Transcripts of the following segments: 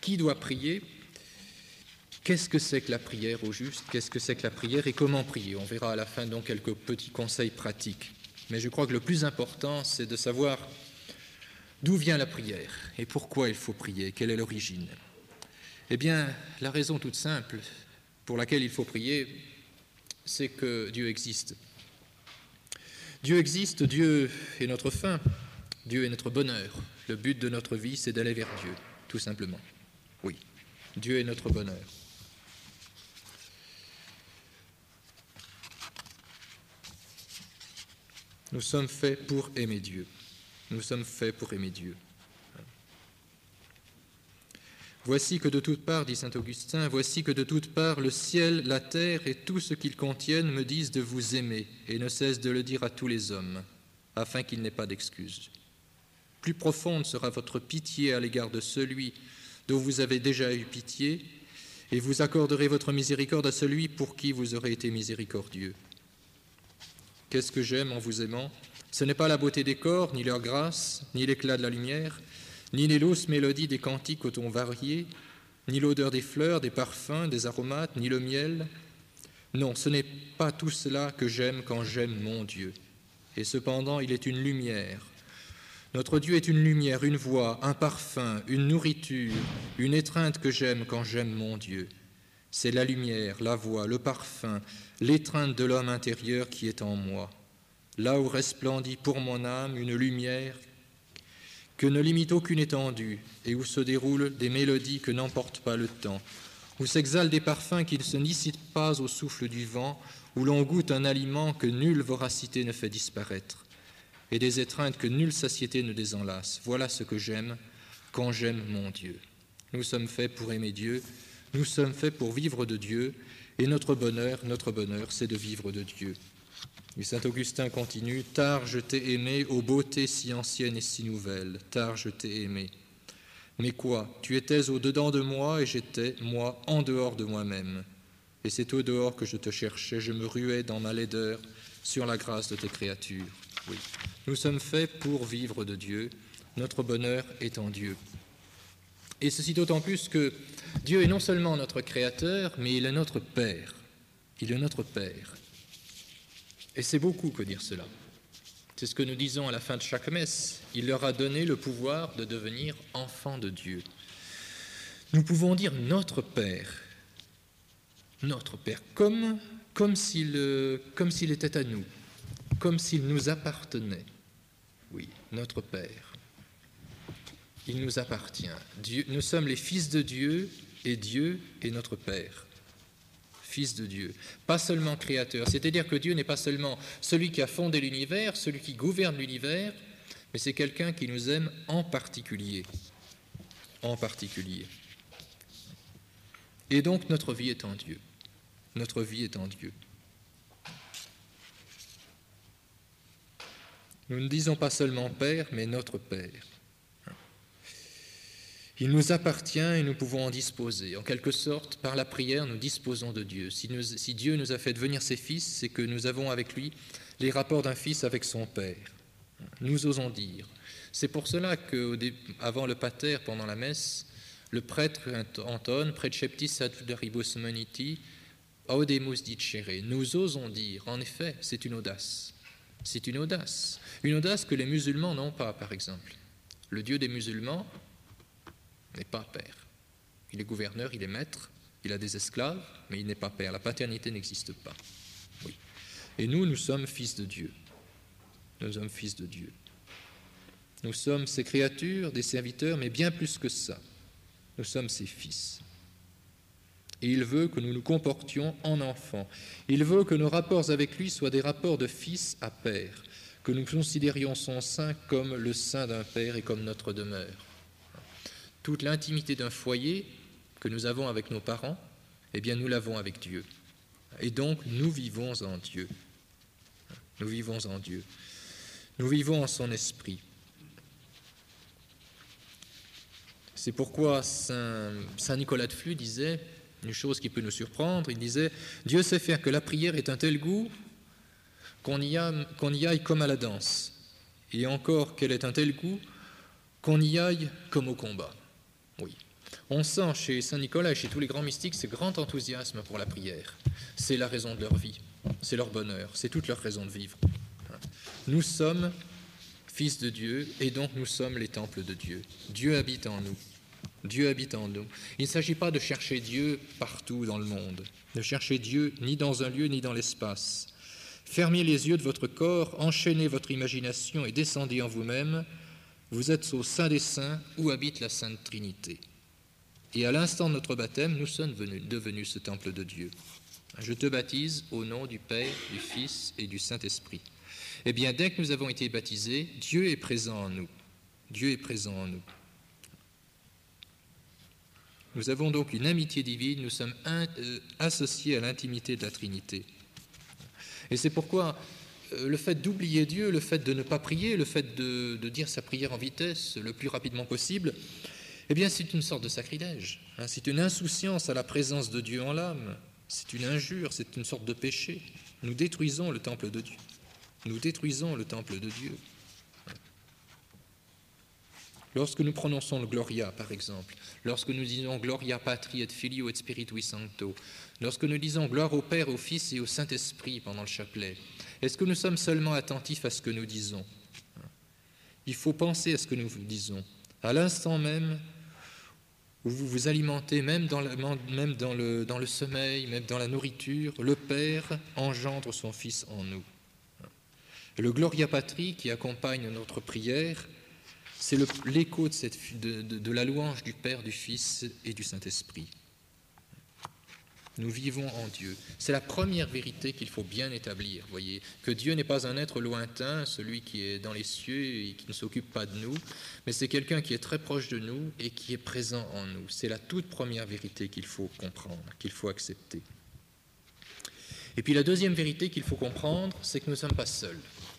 Qui doit prier? Qu'est-ce que c'est que la prière au juste? Qu'est-ce que c'est que la prière et comment prier? On verra à la fin donc quelques petits conseils pratiques. Mais je crois que le plus important, c'est de savoir d'où vient la prière et pourquoi il faut prier, quelle est l'origine. Eh bien, la raison toute simple pour laquelle il faut prier, c'est que Dieu existe. Dieu existe, Dieu est notre fin, Dieu est notre bonheur. Le but de notre vie, c'est d'aller vers Dieu, tout simplement. Oui, Dieu est notre bonheur. Nous sommes faits pour aimer Dieu. Nous sommes faits pour aimer Dieu. Voici que de toutes parts, dit saint Augustin, voici que de toutes parts le ciel, la terre et tout ce qu'ils contiennent me disent de vous aimer et ne cessent de le dire à tous les hommes, afin qu'il n'ait pas d'excuse. Plus profonde sera votre pitié à l'égard de celui dont vous avez déjà eu pitié, et vous accorderez votre miséricorde à celui pour qui vous aurez été miséricordieux. Qu'est-ce que j'aime en vous aimant? Ce n'est pas la beauté des corps, ni leur grâce, ni l'éclat de la lumière, ni les douces mélodies des cantiques aux tons variés, ni l'odeur des fleurs, des parfums, des aromates, ni le miel. Non, ce n'est pas tout cela que j'aime quand j'aime mon Dieu. Et cependant, il est une lumière. Notre Dieu est une lumière, une voix, un parfum, une nourriture, une étreinte que j'aime quand j'aime mon Dieu. C'est la lumière, la voix, le parfum, l'étreinte de l'homme intérieur qui est en moi. Là où resplendit pour mon âme une lumière que ne limite aucune étendue, et où se déroulent des mélodies que n'emporte pas le temps, où s'exhalent des parfums qui ne se nicitent pas au souffle du vent, où l'on goûte un aliment que nulle voracité ne fait disparaître, et des étreintes que nulle satiété ne désenlace. Voilà ce que j'aime quand j'aime mon Dieu. Nous sommes faits pour aimer Dieu, nous sommes faits pour vivre de Dieu, et notre bonheur, c'est de vivre de Dieu. Et saint Augustin continue, « Tard je t'ai aimé, ô beauté si ancienne et si nouvelle, tard je t'ai aimé. Mais quoi? Tu étais au-dedans de moi et j'étais, moi, en dehors de moi-même. Et c'est au dehors que je te cherchais, je me ruais dans ma laideur sur la grâce de tes créatures. » Oui, nous sommes faits pour vivre de Dieu, notre bonheur est en Dieu. Et ceci d'autant plus que Dieu est non seulement notre Créateur, mais il est notre Père. Il est notre Père. Et c'est beaucoup que dire cela. C'est ce que nous disons à la fin de chaque messe. Il leur a donné le pouvoir de devenir enfants de Dieu. Nous pouvons dire notre Père, comme s'il était à nous, comme s'il nous appartenait. Oui, notre Père. Il nous appartient. Dieu, nous sommes les fils de Dieu et Dieu est notre Père. Fils de Dieu, pas seulement créateur, c'est-à-dire que Dieu n'est pas seulement celui qui a fondé l'univers, celui qui gouverne l'univers, mais c'est quelqu'un qui nous aime en particulier. En particulier. Et donc notre vie est en Dieu. Notre vie est en Dieu. Nous ne disons pas seulement Père, mais notre Père. Il nous appartient et nous pouvons en disposer. En quelque sorte, par la prière, nous disposons de Dieu. Si Dieu nous a fait devenir ses fils, c'est que nous avons avec lui les rapports d'un fils avec son Père. Nous osons dire. C'est pour cela qu'avant le pater, pendant la messe, le prêtre entonne « Preceptis adveribus moniti, audemus dicere ». Nous osons dire. En effet, c'est une audace. C'est une audace. Une audace que les musulmans n'ont pas, par exemple. Le Dieu des musulmans n'est pas père. Il est gouverneur, il est maître, il a des esclaves, mais il n'est pas père. La paternité n'existe pas. Oui. Et nous sommes fils de Dieu. Nous sommes fils de Dieu. Nous sommes ses créatures, des serviteurs, mais bien plus que ça. Nous sommes ses fils. Et il veut que nous nous comportions en enfants. Il veut que nos rapports avec lui soient des rapports de fils à père, que nous considérions son sein comme le sein d'un père et comme notre demeure. Toute l'intimité d'un foyer que nous avons avec nos parents, eh bien nous l'avons avec Dieu. Et donc nous vivons en Dieu. Nous vivons en Dieu. Nous vivons en son esprit. C'est pourquoi Saint Nicolas de Flux disait une chose qui peut nous surprendre, il disait « Dieu sait faire que la prière ait un tel goût qu'on y aille comme à la danse, et encore qu'elle ait un tel goût qu'on y aille comme au combat. » Oui. On sent chez Saint Nicolas et chez tous les grands mystiques ce grand enthousiasme pour la prière. C'est la raison de leur vie, c'est leur bonheur, c'est toute leur raison de vivre. Nous sommes fils de Dieu et donc nous sommes les temples de Dieu. Dieu habite en nous. Dieu habite en nous. Il ne s'agit pas de chercher Dieu partout dans le monde, de chercher Dieu ni dans un lieu ni dans l'espace. Fermez les yeux de votre corps, enchaînez votre imagination et descendez en vous-même. Vous êtes au sein des saints où habite la Sainte Trinité. Et à l'instant de notre baptême, nous sommes devenus ce temple de Dieu. Je te baptise au nom du Père, du Fils et du Saint-Esprit. Eh bien, dès que nous avons été baptisés, Dieu est présent en nous. Dieu est présent en nous. Nous avons donc une amitié divine, nous sommes associés à l'intimité de la Trinité. Et c'est pourquoi le fait d'oublier Dieu, le fait de ne pas prier, le fait de dire sa prière en vitesse le plus rapidement possible, eh bien c'est une sorte de sacrilège. C'est une insouciance à la présence de Dieu en l'âme. C'est une injure, c'est une sorte de péché. Nous détruisons le temple de Dieu. Nous détruisons le temple de Dieu. Lorsque nous prononçons le Gloria, par exemple, lorsque nous disons Gloria Patri et Filio et Spiritui Sancto, lorsque nous disons gloire au Père, au Fils et au Saint-Esprit pendant le chapelet, est-ce que nous sommes seulement attentifs à ce que nous disons? Il faut penser à ce que nous disons. À l'instant même où vous vous alimentez, même dans le sommeil, même dans la nourriture, le Père engendre son Fils en nous. Et le Gloria Patri qui accompagne notre prière, c'est l'écho de la louange du Père, du Fils et du Saint-Esprit. Nous vivons en Dieu. C'est la première vérité qu'il faut bien établir, voyez, que Dieu n'est pas un être lointain, celui qui est dans les cieux et qui ne s'occupe pas de nous, mais c'est quelqu'un qui est très proche de nous et qui est présent en nous. C'est la toute première vérité qu'il faut comprendre, qu'il faut accepter. Et puis la deuxième vérité qu'il faut comprendre, c'est que nous ne sommes pas seuls.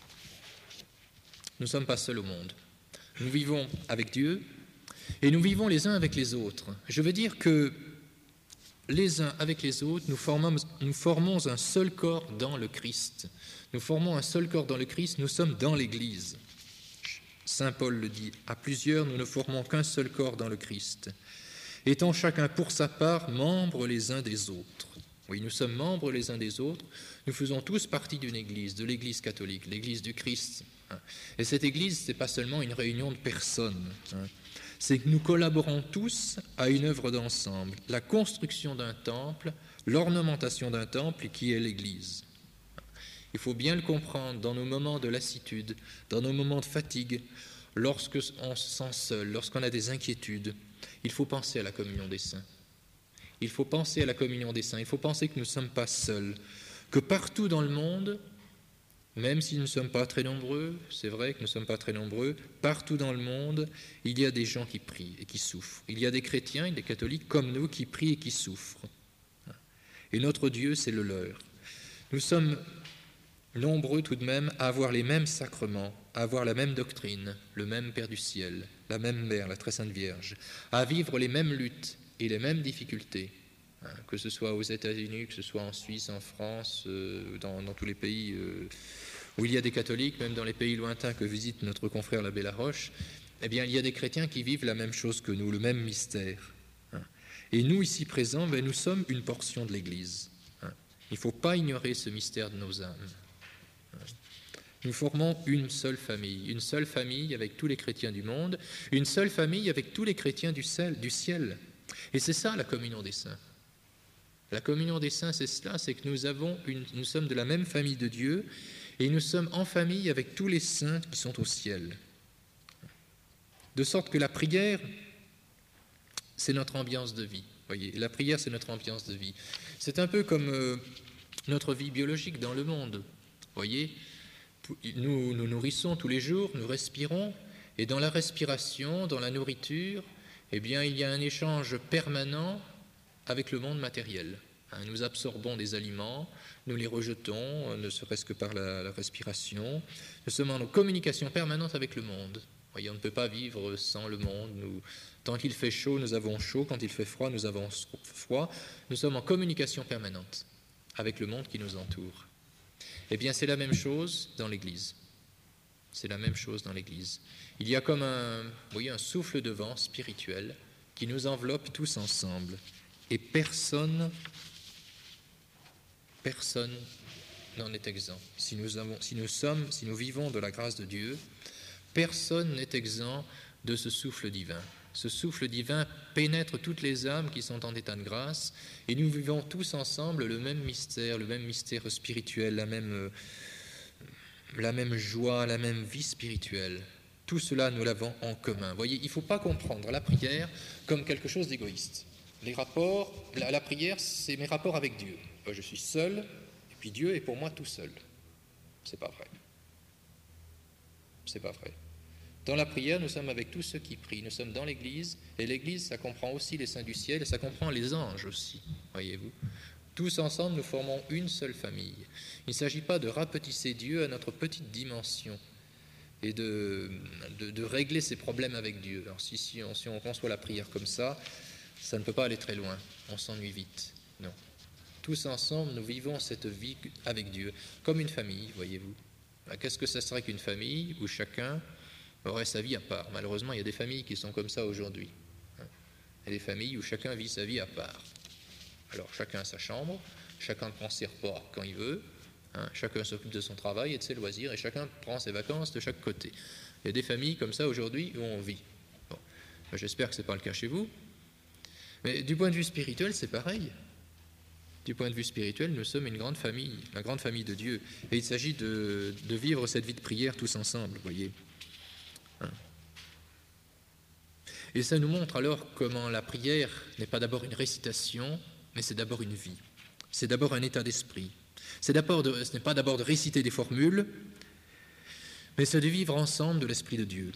Nous ne sommes pas seuls au monde. Nous vivons avec Dieu et nous vivons les uns avec les autres. Je veux dire que les uns avec les autres, nous formons un seul corps dans le Christ. Nous formons un seul corps dans le Christ, nous sommes dans l'Église. Saint Paul le dit, à plusieurs, nous ne formons qu'un seul corps dans le Christ, étant chacun pour sa part membres les uns des autres. Oui, nous sommes membres les uns des autres, nous faisons tous partie d'une Église, de l'Église catholique, l'Église du Christ. Et cette Église, ce n'est pas seulement une réunion de personnes, c'est que nous collaborons tous à une œuvre d'ensemble, la construction d'un temple, l'ornementation d'un temple qui est l'Église. Il faut bien le comprendre dans nos moments de lassitude, dans nos moments de fatigue, lorsqu'on se sent seul, lorsqu'on a des inquiétudes, il faut penser à la communion des saints. Il faut penser à la communion des saints, il faut penser que nous ne sommes pas seuls, que partout dans le monde, même si nous ne sommes pas très nombreux, c'est vrai que nous ne sommes pas très nombreux, partout dans le monde, il y a des gens qui prient et qui souffrent. Il y a des chrétiens et des catholiques comme nous qui prient et qui souffrent. Et notre Dieu, c'est le leur. Nous sommes nombreux tout de même à avoir les mêmes sacrements, à avoir la même doctrine, le même Père du ciel, la même Mère, la Très Sainte Vierge, à vivre les mêmes luttes et les mêmes difficultés, que ce soit aux États-Unis, que ce soit en Suisse, en France, dans tous les pays où il y a des catholiques, même dans les pays lointains que visite notre confrère l'abbé Laroche, eh bien, il y a des chrétiens qui vivent la même chose que nous, le même mystère. Et nous, ici présents, nous sommes une portion de l'Église. Il ne faut pas ignorer ce mystère de nos âmes. Nous formons une seule famille avec tous les chrétiens du monde, une seule famille avec tous les chrétiens du ciel. Et c'est ça la communion des saints. La communion des saints, c'est cela, c'est que nous sommes de la même famille de Dieu et nous sommes en famille avec tous les saints qui sont au ciel. De sorte que la prière, c'est notre ambiance de vie. Voyez, la prière, c'est notre ambiance de vie. C'est un peu comme notre vie biologique dans le monde. Voyez, nous nous nourrissons tous les jours, nous respirons, et dans la respiration, dans la nourriture, eh bien, il y a un échange permanent avec le monde matériel. Nous absorbons des aliments, nous les rejetons, ne serait-ce que par la respiration. Nous sommes en communication permanente avec le monde. Voyez, on ne peut pas vivre sans le monde. Tant qu'il fait chaud, nous avons chaud. Quand il fait froid, nous avons froid. Nous sommes en communication permanente avec le monde qui nous entoure. Eh bien, c'est la même chose dans l'Église. C'est la même chose dans l'Église. Il y a comme un souffle de vent spirituel qui nous enveloppe tous ensemble. Et personne n'en est exempt. Si nous vivons de la grâce de Dieu, personne n'est exempt de ce souffle divin. Ce souffle divin pénètre toutes les âmes qui sont en état de grâce, et nous vivons tous ensemble le même mystère spirituel, la même joie, la même vie spirituelle. Tout cela, nous l'avons en commun. Vous voyez, il ne faut pas comprendre la prière comme quelque chose d'égoïste. La prière, c'est mes rapports avec Dieu. Je suis seul, et puis Dieu est pour moi tout seul. C'est pas vrai. C'est pas vrai. Dans la prière, nous sommes avec tous ceux qui prient. Nous sommes dans l'Église, et l'Église, ça comprend aussi les saints du ciel, et ça comprend les anges aussi, voyez-vous. Tous ensemble, nous formons une seule famille. Il ne s'agit pas de rapetisser Dieu à notre petite dimension et de régler ses problèmes avec Dieu. Alors si on conçoit la prière comme ça ne peut pas aller très loin. On s'ennuie vite. Non. Tous ensemble, nous vivons cette vie avec Dieu, comme une famille, voyez-vous. Qu'est-ce que ça serait qu'une famille où chacun aurait sa vie à part? Malheureusement, il y a des familles qui sont comme ça aujourd'hui. Il y a des familles où chacun vit sa vie à part. Alors, chacun a sa chambre, chacun prend ses repas quand il veut, chacun s'occupe de son travail et de ses loisirs, et chacun prend ses vacances de chaque côté. Il y a des familles comme ça aujourd'hui où on vit. Bon. J'espère que ce n'est pas le cas chez vous. Mais du point de vue spirituel, c'est pareil. Du point de vue spirituel, nous sommes une grande famille, la grande famille de Dieu. Et il s'agit de vivre cette vie de prière tous ensemble, vous voyez. Et ça nous montre alors comment la prière n'est pas d'abord une récitation, mais c'est d'abord une vie. C'est d'abord un état d'esprit. Ce n'est pas d'abord de réciter des formules, mais c'est de vivre ensemble de l'Esprit de Dieu.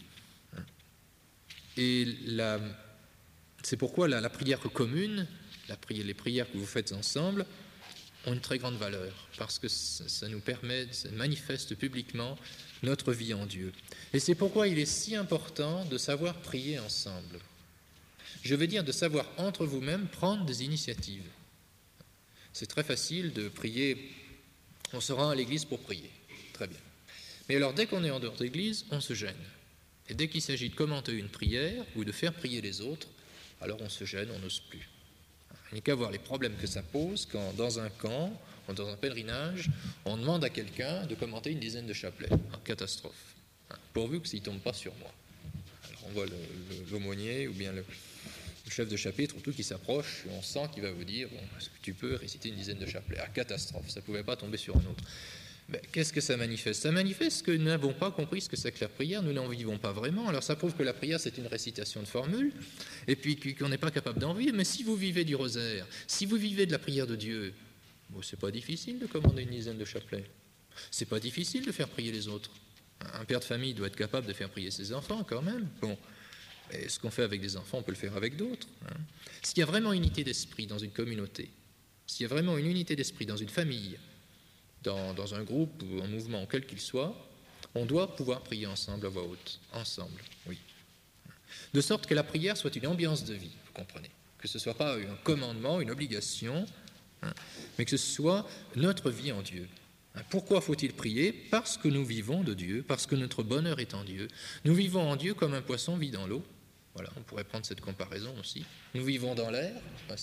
Et c'est pourquoi la prière commune, les prières que vous faites ensemble, ont une très grande valeur, parce que ça nous permet, ça manifeste publiquement notre vie en Dieu. Et c'est pourquoi il est si important de savoir prier ensemble. Je veux dire de savoir entre vous-mêmes prendre des initiatives. C'est très facile de prier, on se rend à l'église pour prier, très bien. Mais alors dès qu'on est en dehors de l'église, on se gêne. Et dès qu'il s'agit de commenter une prière ou de faire prier les autres, alors on se gêne, on n'ose plus. Il n'y a qu'à voir les problèmes que ça pose quand, dans un camp, ou dans un pèlerinage, on demande à quelqu'un de commenter une dizaine de chapelets. Catastrophe. Pourvu que ça ne tombe pas sur moi. Alors on voit l'aumônier ou bien le chef de chapitre, tout qui s'approche, et on sent qu'il va vous dire est-ce que tu peux réciter une dizaine de chapelets? Catastrophe, ça ne pouvait pas tomber sur un autre. Qu'est-ce que ça manifeste? Ça manifeste que nous n'avons pas compris ce que c'est que la prière, nous n'en vivons pas vraiment. Alors ça prouve que la prière c'est une récitation de formules, et puis qu'on n'est pas capable d'en vivre. Mais si vous vivez du rosaire, si vous vivez de la prière de Dieu, c'est pas difficile de commander une dizaine de chapelets. C'est pas difficile de faire prier les autres. Un père de famille doit être capable de faire prier ses enfants quand même. Bon, et ce qu'on fait avec des enfants, on peut le faire avec d'autres. S'il y a vraiment une unité d'esprit dans une communauté, s'il y a vraiment une unité d'esprit dans une famille, dans un groupe ou un mouvement, quel qu'il soit, on doit pouvoir prier ensemble à voix haute. Ensemble, oui. De sorte que la prière soit une ambiance de vie, vous comprenez. Que ce ne soit pas un commandement, une obligation, mais que ce soit notre vie en Dieu. Pourquoi faut-il prier? Parce que nous vivons de Dieu, parce que notre bonheur est en Dieu. Nous vivons en Dieu comme un poisson vit dans l'eau. Voilà, on pourrait prendre cette comparaison aussi. Nous vivons dans l'air.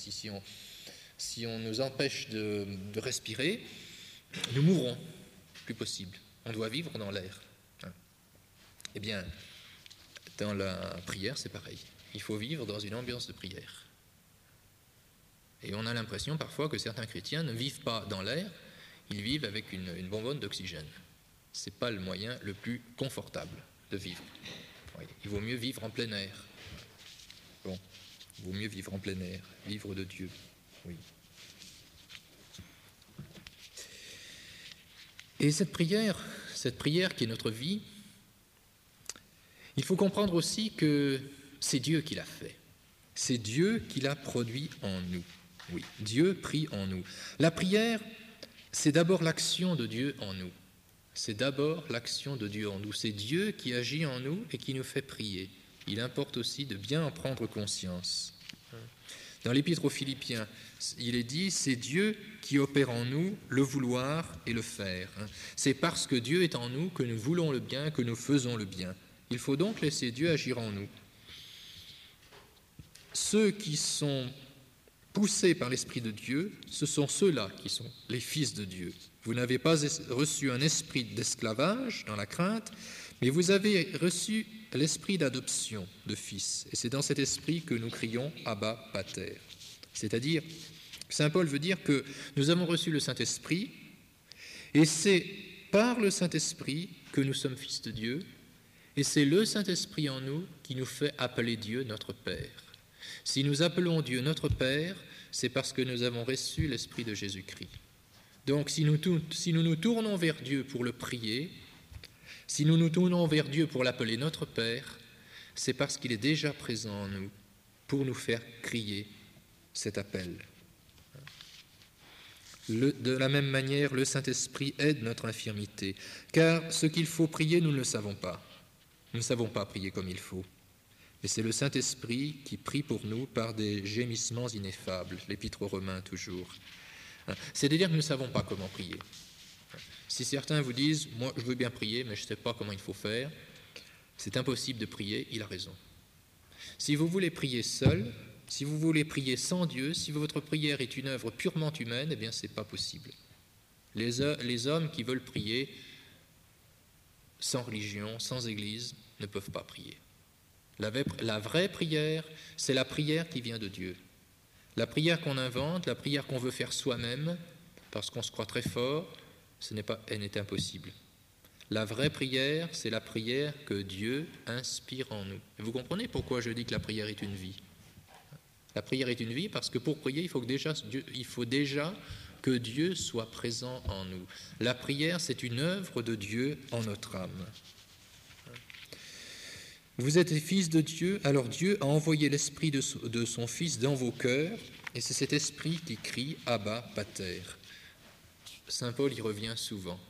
Si on nous empêche de respirer, nous mourrons, plus possible. On doit vivre dans l'air. Eh bien, dans la prière, c'est pareil. Il faut vivre dans une ambiance de prière. Et on a l'impression parfois que certains chrétiens ne vivent pas dans l'air, ils vivent avec une bonbonne d'oxygène. Ce n'est pas le moyen le plus confortable de vivre. Oui, il vaut mieux vivre en plein air. Bon, il vaut mieux vivre en plein air, vivre de Dieu. Oui. Et cette prière qui est notre vie, il faut comprendre aussi que c'est Dieu qui l'a fait. C'est Dieu qui l'a produit en nous. Oui, Dieu prie en nous. La prière, c'est d'abord l'action de Dieu en nous. C'est d'abord l'action de Dieu en nous. C'est Dieu qui agit en nous et qui nous fait prier. Il importe aussi de bien en prendre conscience. Dans l'Épître aux Philippiens, il est dit, c'est Dieu qui opère en nous le vouloir et le faire. C'est parce que Dieu est en nous que nous voulons le bien, que nous faisons le bien. Il faut donc laisser Dieu agir en nous. ceux qui sont poussés par l'Esprit de Dieu, ce sont ceux-là qui sont les fils de Dieu. Vous n'avez pas reçu un esprit d'esclavage dans la crainte, mais vous avez reçu l'esprit d'adoption de fils. Et c'est dans cet esprit que nous crions « Abba, Pater ». C'est-à-dire, saint Paul veut dire que nous avons reçu le Saint-Esprit, et c'est par le Saint-Esprit que nous sommes fils de Dieu, et c'est le Saint-Esprit en nous qui nous fait appeler Dieu notre Père. Si nous appelons Dieu notre Père, c'est parce que nous avons reçu l'Esprit de Jésus-Christ. Donc si nous nous tournons vers Dieu pour le prier, si nous nous tournons vers Dieu pour l'appeler notre Père, c'est parce qu'il est déjà présent en nous pour nous faire crier cet appel. De la même manière, le Saint-Esprit aide notre infirmité, car ce qu'il faut prier, nous ne le savons pas. Nous ne savons pas prier comme il faut. Et c'est le Saint-Esprit qui prie pour nous par des gémissements ineffables, l'Épître aux Romains toujours. C'est-à-dire que nous ne savons pas comment prier. Si certains vous disent « moi je veux bien prier, mais je ne sais pas comment il faut faire », c'est impossible de prier, il a raison. Si vous voulez prier seul, si vous voulez prier sans Dieu, si votre prière est une œuvre purement humaine, eh bien ce n'est pas possible. Les hommes qui veulent prier sans religion, sans église, ne peuvent pas prier. La vraie prière, c'est la prière qui vient de Dieu. La prière qu'on invente, la prière qu'on veut faire soi-même, parce qu'on se croit très fort, elle n'est impossible. La vraie prière, c'est la prière que Dieu inspire en nous. Et vous comprenez pourquoi je dis que la prière est une vie? La prière est une vie parce que pour prier, il faut déjà que Dieu soit présent en nous. La prière, c'est une œuvre de Dieu en notre âme. Vous êtes les fils de Dieu, alors Dieu a envoyé l'esprit de son Fils dans vos cœurs, et c'est cet esprit qui crie « Abba, Pater ». Saint Paul y revient souvent.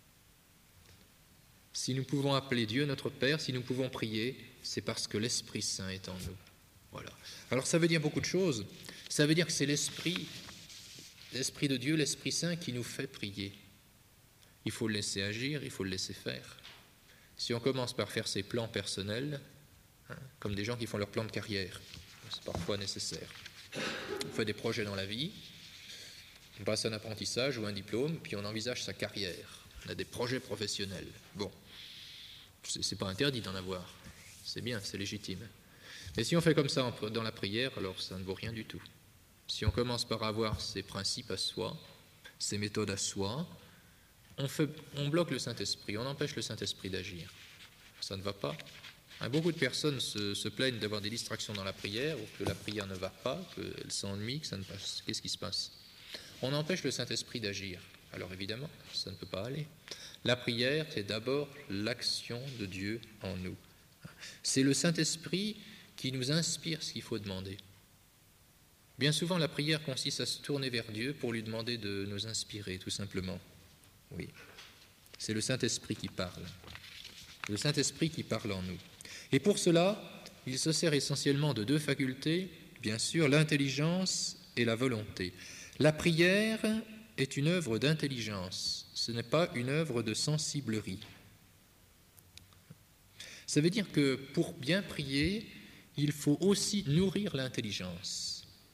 Si nous pouvons appeler Dieu notre Père, si nous pouvons prier, c'est parce que l'Esprit Saint est en nous. Voilà. Alors ça veut dire beaucoup de choses. Ça veut dire que c'est l'Esprit de Dieu, l'Esprit Saint qui nous fait prier. Il faut le laisser agir, il faut le laisser faire. Si on commence par faire ses plans personnels, comme des gens qui font leur plan de carrière, c'est parfois nécessaire. On fait des projets dans la vie, on passe un apprentissage ou un diplôme, puis on envisage sa carrière. On a des projets professionnels. Bon, c'est pas interdit d'en avoir. C'est bien, c'est légitime. Mais si on fait comme ça dans la prière, alors ça ne vaut rien du tout. Si on commence par avoir ses principes à soi, ses méthodes à soi, on bloque le Saint-Esprit, on empêche le Saint-Esprit d'agir. Ça ne va pas. Beaucoup de personnes se plaignent d'avoir des distractions dans la prière, ou que la prière ne va pas, qu'elle s'ennuie, que ça ne passe. Qu'est-ce qui se passe? On empêche le Saint-Esprit d'agir. Alors évidemment, ça ne peut pas aller. La prière, c'est d'abord l'action de Dieu en nous. C'est le Saint-Esprit qui nous inspire ce qu'il faut demander. Bien souvent, la prière consiste à se tourner vers Dieu pour lui demander de nous inspirer, tout simplement. Oui, c'est le Saint-Esprit qui parle. Le Saint-Esprit qui parle en nous. Et pour cela, il se sert essentiellement de deux facultés, bien sûr, l'intelligence et la volonté. La prière est une œuvre d'intelligence, ce n'est pas une œuvre de sensiblerie. Ça veut dire que pour bien prier, il faut aussi nourrir l'intelligence.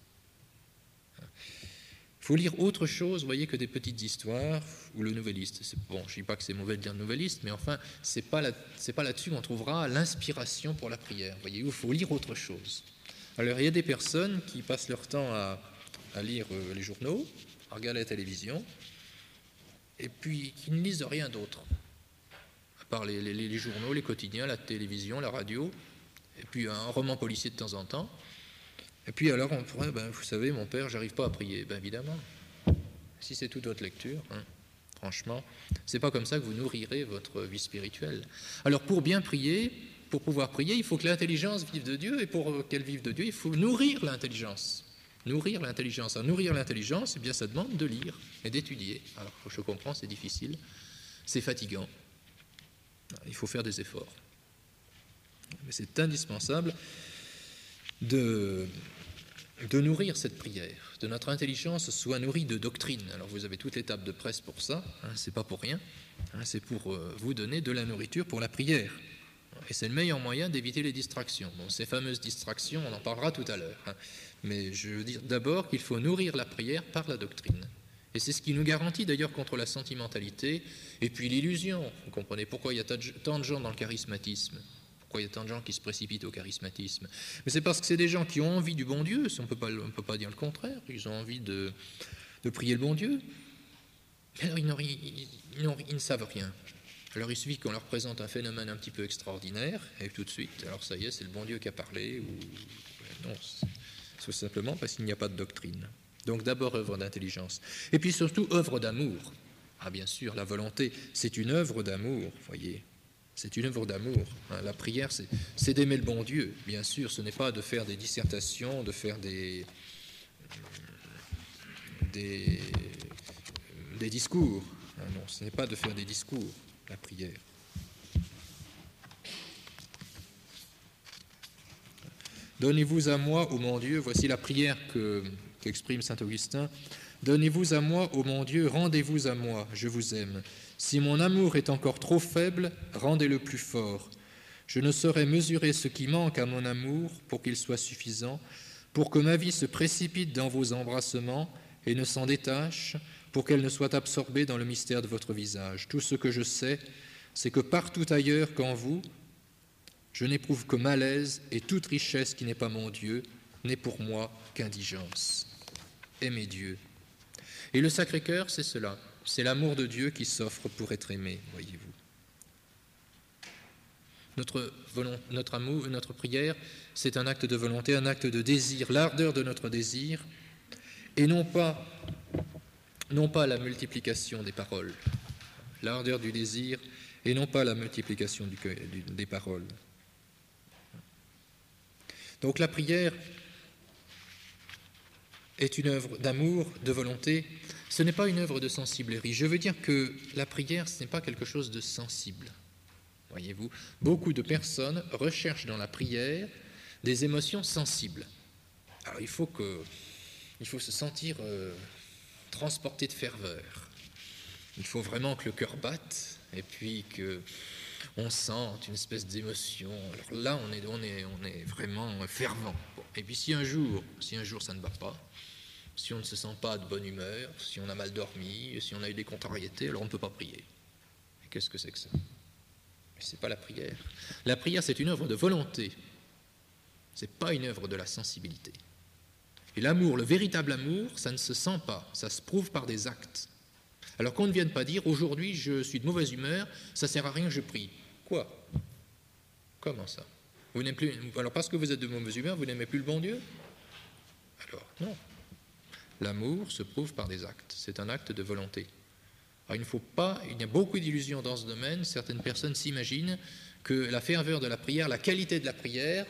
Il faut lire autre chose, vous voyez, que des petites histoires ou le nouvelliste. Bon, je ne dis pas que c'est mauvais de dire nouvelliste, mais enfin, c'est pas là-dessus qu'on trouvera l'inspiration pour la prière. Vous voyez, il faut lire autre chose. Alors, il y a des personnes qui passent leur temps à lire les journaux, à regarder la télévision, et puis qui ne lisent rien d'autre, à part les journaux, les quotidiens, la télévision, la radio, et puis un roman policier de temps en temps. Et puis alors on pourrait, vous savez, mon père, j'arrive pas à prier. Évidemment, si c'est toute votre lecture, franchement, c'est pas comme ça que vous nourrirez votre vie spirituelle. Alors pour bien prier, pour pouvoir prier, il faut que l'intelligence vive de Dieu, et pour qu'elle vive de Dieu, il faut nourrir l'intelligence. Nourrir l'intelligence. Alors nourrir l'intelligence, eh bien ça demande de lire et d'étudier. Alors je comprends, c'est difficile, c'est fatigant. Il faut faire des efforts. Mais c'est indispensable de nourrir cette prière, de notre intelligence soit nourrie de doctrine. Alors vous avez toute l'étape de presse pour ça, c'est pas pour rien, c'est pour vous donner de la nourriture pour la prière. Et c'est le meilleur moyen d'éviter les distractions. Bon, ces fameuses distractions, on en parlera tout à l'heure. Mais je veux dire d'abord qu'il faut nourrir la prière par la doctrine. Et c'est ce qui nous garantit d'ailleurs contre la sentimentalité et puis l'illusion. Vous comprenez pourquoi il y a tant de gens dans le charismatisme, pourquoi il y a tant de gens qui se précipitent au charismatisme. Mais c'est parce que c'est des gens qui ont envie du bon Dieu, on ne peut pas dire le contraire, ils ont envie de prier le bon Dieu. Mais alors ils ne savent rien. Alors il suffit qu'on leur présente un phénomène un petit peu extraordinaire, et tout de suite, alors ça y est, c'est le bon Dieu qui a parlé, ou non, c'est simplement parce qu'il n'y a pas de doctrine. Donc d'abord œuvre d'intelligence, et puis surtout œuvre d'amour. Ah bien sûr, la volonté, c'est une œuvre d'amour, voyez, c'est une œuvre d'amour. La prière, c'est d'aimer le bon Dieu, bien sûr, ce n'est pas de faire des dissertations, de faire des discours. Non, ce n'est pas de faire des discours, la prière. Donnez-vous à moi, ô mon Dieu, voici la prière qu'exprime saint Augustin. Donnez-vous à moi, ô mon Dieu, rendez-vous à moi, je vous aime. Si mon amour est encore trop faible, rendez-le plus fort. Je ne saurais mesurer ce qui manque à mon amour pour qu'il soit suffisant, pour que ma vie se précipite dans vos embrassements et ne s'en détache, pour qu'elle ne soit absorbée dans le mystère de votre visage. Tout ce que je sais, c'est que partout ailleurs qu'en vous, je n'éprouve que malaise, et toute richesse qui n'est pas mon Dieu n'est pour moi qu'indigence. Aimez Dieu. Et le Sacré-Cœur, c'est cela. C'est l'amour de Dieu qui s'offre pour être aimé, voyez-vous. Notre amour, notre prière, c'est un acte de volonté, un acte de désir, l'ardeur de notre désir, et non pas la multiplication des paroles, l'ardeur du désir, et non pas la multiplication des paroles. Donc la prière est une œuvre d'amour, de volonté. Ce n'est pas une œuvre de sensiblerie. Je veux dire que la prière, ce n'est pas quelque chose de sensible. Voyez-vous, beaucoup de personnes recherchent dans la prière des émotions sensibles. Alors il faut se sentir transporté de ferveur. Il faut vraiment que le cœur batte et puis qu'on sente une espèce d'émotion. Alors là, on est vraiment fervent. Bon. Et puis si un jour ça ne va pas, si on ne se sent pas de bonne humeur, si on a mal dormi, si on a eu des contrariétés, alors on ne peut pas prier. Et qu'est-ce que c'est que ça ? Ce n'est pas la prière. La prière, c'est une œuvre de volonté. Ce n'est pas une œuvre de la sensibilité. Et l'amour, le véritable amour, ça ne se sent pas, ça se prouve par des actes. Alors qu'on ne vienne pas dire, aujourd'hui je suis de mauvaise humeur, ça ne sert à rien, je prie. Quoi ? Comment ça ? Vous n'aimez plus, alors parce que vous êtes de mauvaise humeur, vous n'aimez plus le bon Dieu ? Alors non. L'amour se prouve par des actes, c'est un acte de volonté. Alors, il y a beaucoup d'illusions dans ce domaine, certaines personnes s'imaginent que la ferveur de la prière, la qualité de la prière,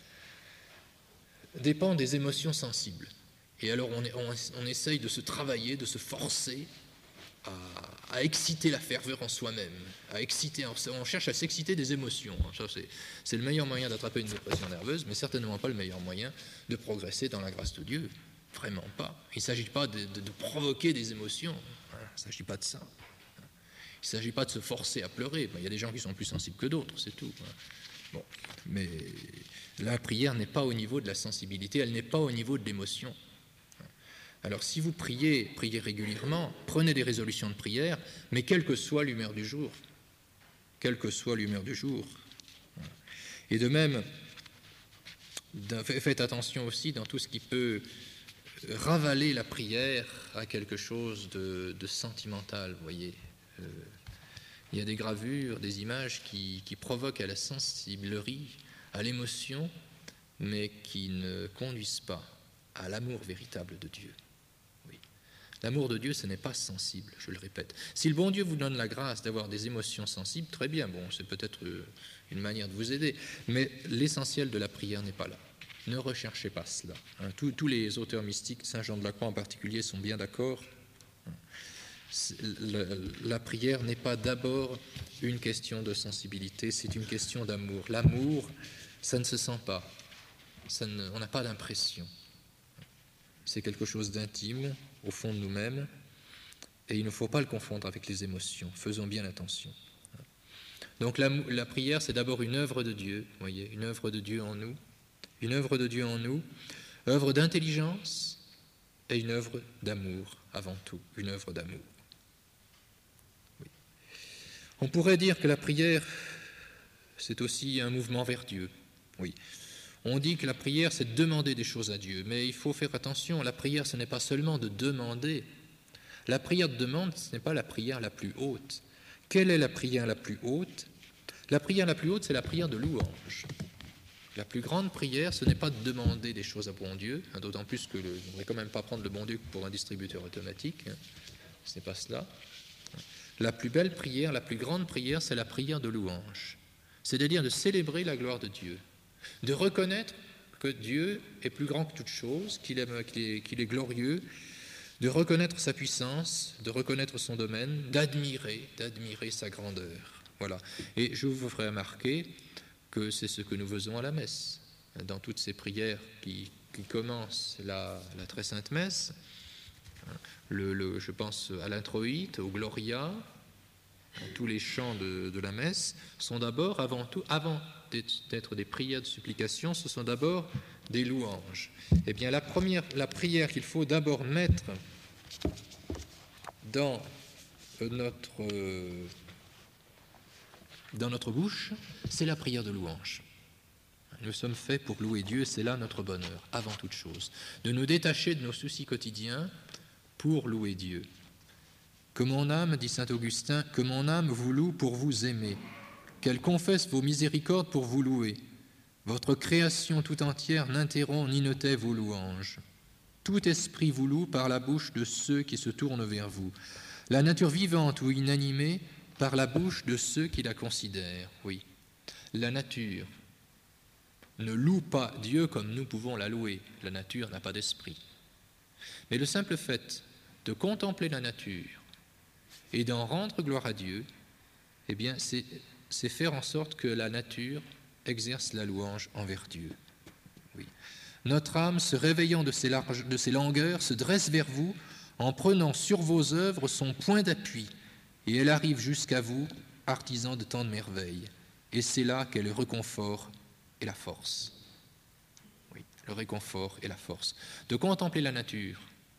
dépend des émotions sensibles. Et alors on essaye de se travailler, de se forcer à exciter la ferveur en soi-même, on cherche à s'exciter des émotions. Ça, c'est le meilleur moyen d'attraper une dépression nerveuse, mais certainement pas le meilleur moyen de progresser dans la grâce de Dieu. Vraiment pas. Il ne s'agit pas de provoquer des émotions, il ne s'agit pas de ça. Il ne s'agit pas de se forcer à pleurer. Il y a des gens qui sont plus sensibles que d'autres, c'est tout. Bon. Mais la prière n'est pas au niveau de la sensibilité, elle n'est pas au niveau de l'émotion. Alors si vous priez régulièrement, prenez des résolutions de prière, mais quelle que soit l'humeur du jour. Quelle que soit l'humeur du jour. Et de même, faites attention aussi dans tout ce qui peut ravaler la prière à quelque chose de sentimental, vous voyez. Il y a des gravures, des images qui provoquent à la sensiblerie, à l'émotion, mais qui ne conduisent pas à l'amour véritable de Dieu. Oui. L'amour de Dieu, ce n'est pas sensible, je le répète. Si le bon Dieu vous donne la grâce d'avoir des émotions sensibles, très bien, bon, c'est peut-être une manière de vous aider, mais l'essentiel de la prière n'est pas là. Ne recherchez pas cela. Tous les auteurs mystiques, Saint Jean de la Croix en particulier, sont bien d'accord. La prière n'est pas d'abord une question de sensibilité, c'est une question d'amour. L'amour, ça ne se sent pas, on n'a pas d'impression. C'est quelque chose d'intime, au fond de nous-mêmes, et il ne faut pas le confondre avec les émotions. Faisons bien attention. Donc la prière, c'est d'abord une œuvre de Dieu, vous voyez, une œuvre de Dieu en nous, une œuvre de Dieu en nous, œuvre d'intelligence et une œuvre d'amour, avant tout, une œuvre d'amour. Oui. On pourrait dire que la prière, c'est aussi un mouvement vers Dieu, oui. On dit que la prière, c'est de demander des choses à Dieu, mais il faut faire attention, la prière, ce n'est pas seulement de demander. La prière de demande, ce n'est pas la prière la plus haute. Quelle est la prière la plus haute ? La prière la plus haute, c'est la prière de louange. La plus grande prière, ce n'est pas de demander des choses à bon Dieu, d'autant plus que on ne devrait quand même pas prendre le bon Dieu pour un distributeur automatique. Ce n'est pas cela. La plus belle prière, la plus grande prière, c'est la prière de louange. C'est-à-dire de célébrer la gloire de Dieu, de reconnaître que Dieu est plus grand que toute chose, qu'il est glorieux, de reconnaître sa puissance, de reconnaître son domaine, d'admirer sa grandeur. Voilà. Et je vous ferai remarquer que c'est ce que nous faisons à la messe. Dans toutes ces prières qui commencent la très sainte messe, je pense à l'introïte, au Gloria, tous les chants de la messe sont d'abord, avant tout, avant d'être des prières de supplication, ce sont d'abord des louanges. Eh bien, la prière qu'il faut d'abord mettre dans notre bouche, c'est la prière de louange. Nous sommes faits pour louer Dieu, c'est là notre bonheur, avant toute chose. De nous détacher de nos soucis quotidiens pour louer Dieu. Que mon âme, dit saint Augustin, que mon âme vous loue pour vous aimer, qu'elle confesse vos miséricordes pour vous louer. Votre création tout entière n'interrompt ni ne tait vos louanges. Tout esprit vous loue par la bouche de ceux qui se tournent vers vous. La nature vivante ou inanimée par la bouche de ceux qui la considèrent. Oui, la nature ne loue pas Dieu comme nous pouvons la louer. La nature n'a pas d'esprit. Mais le simple fait de contempler la nature et d'en rendre gloire à Dieu, eh bien, c'est faire en sorte que la nature exerce la louange envers Dieu. Oui. Notre âme, se réveillant de ses langueurs, se dresse vers vous en prenant sur vos œuvres son point d'appui, et elle arrive jusqu'à vous, artisan de tant de merveilles. Et c'est là qu'est le réconfort et la force. Oui, le réconfort et la force. De contempler la nature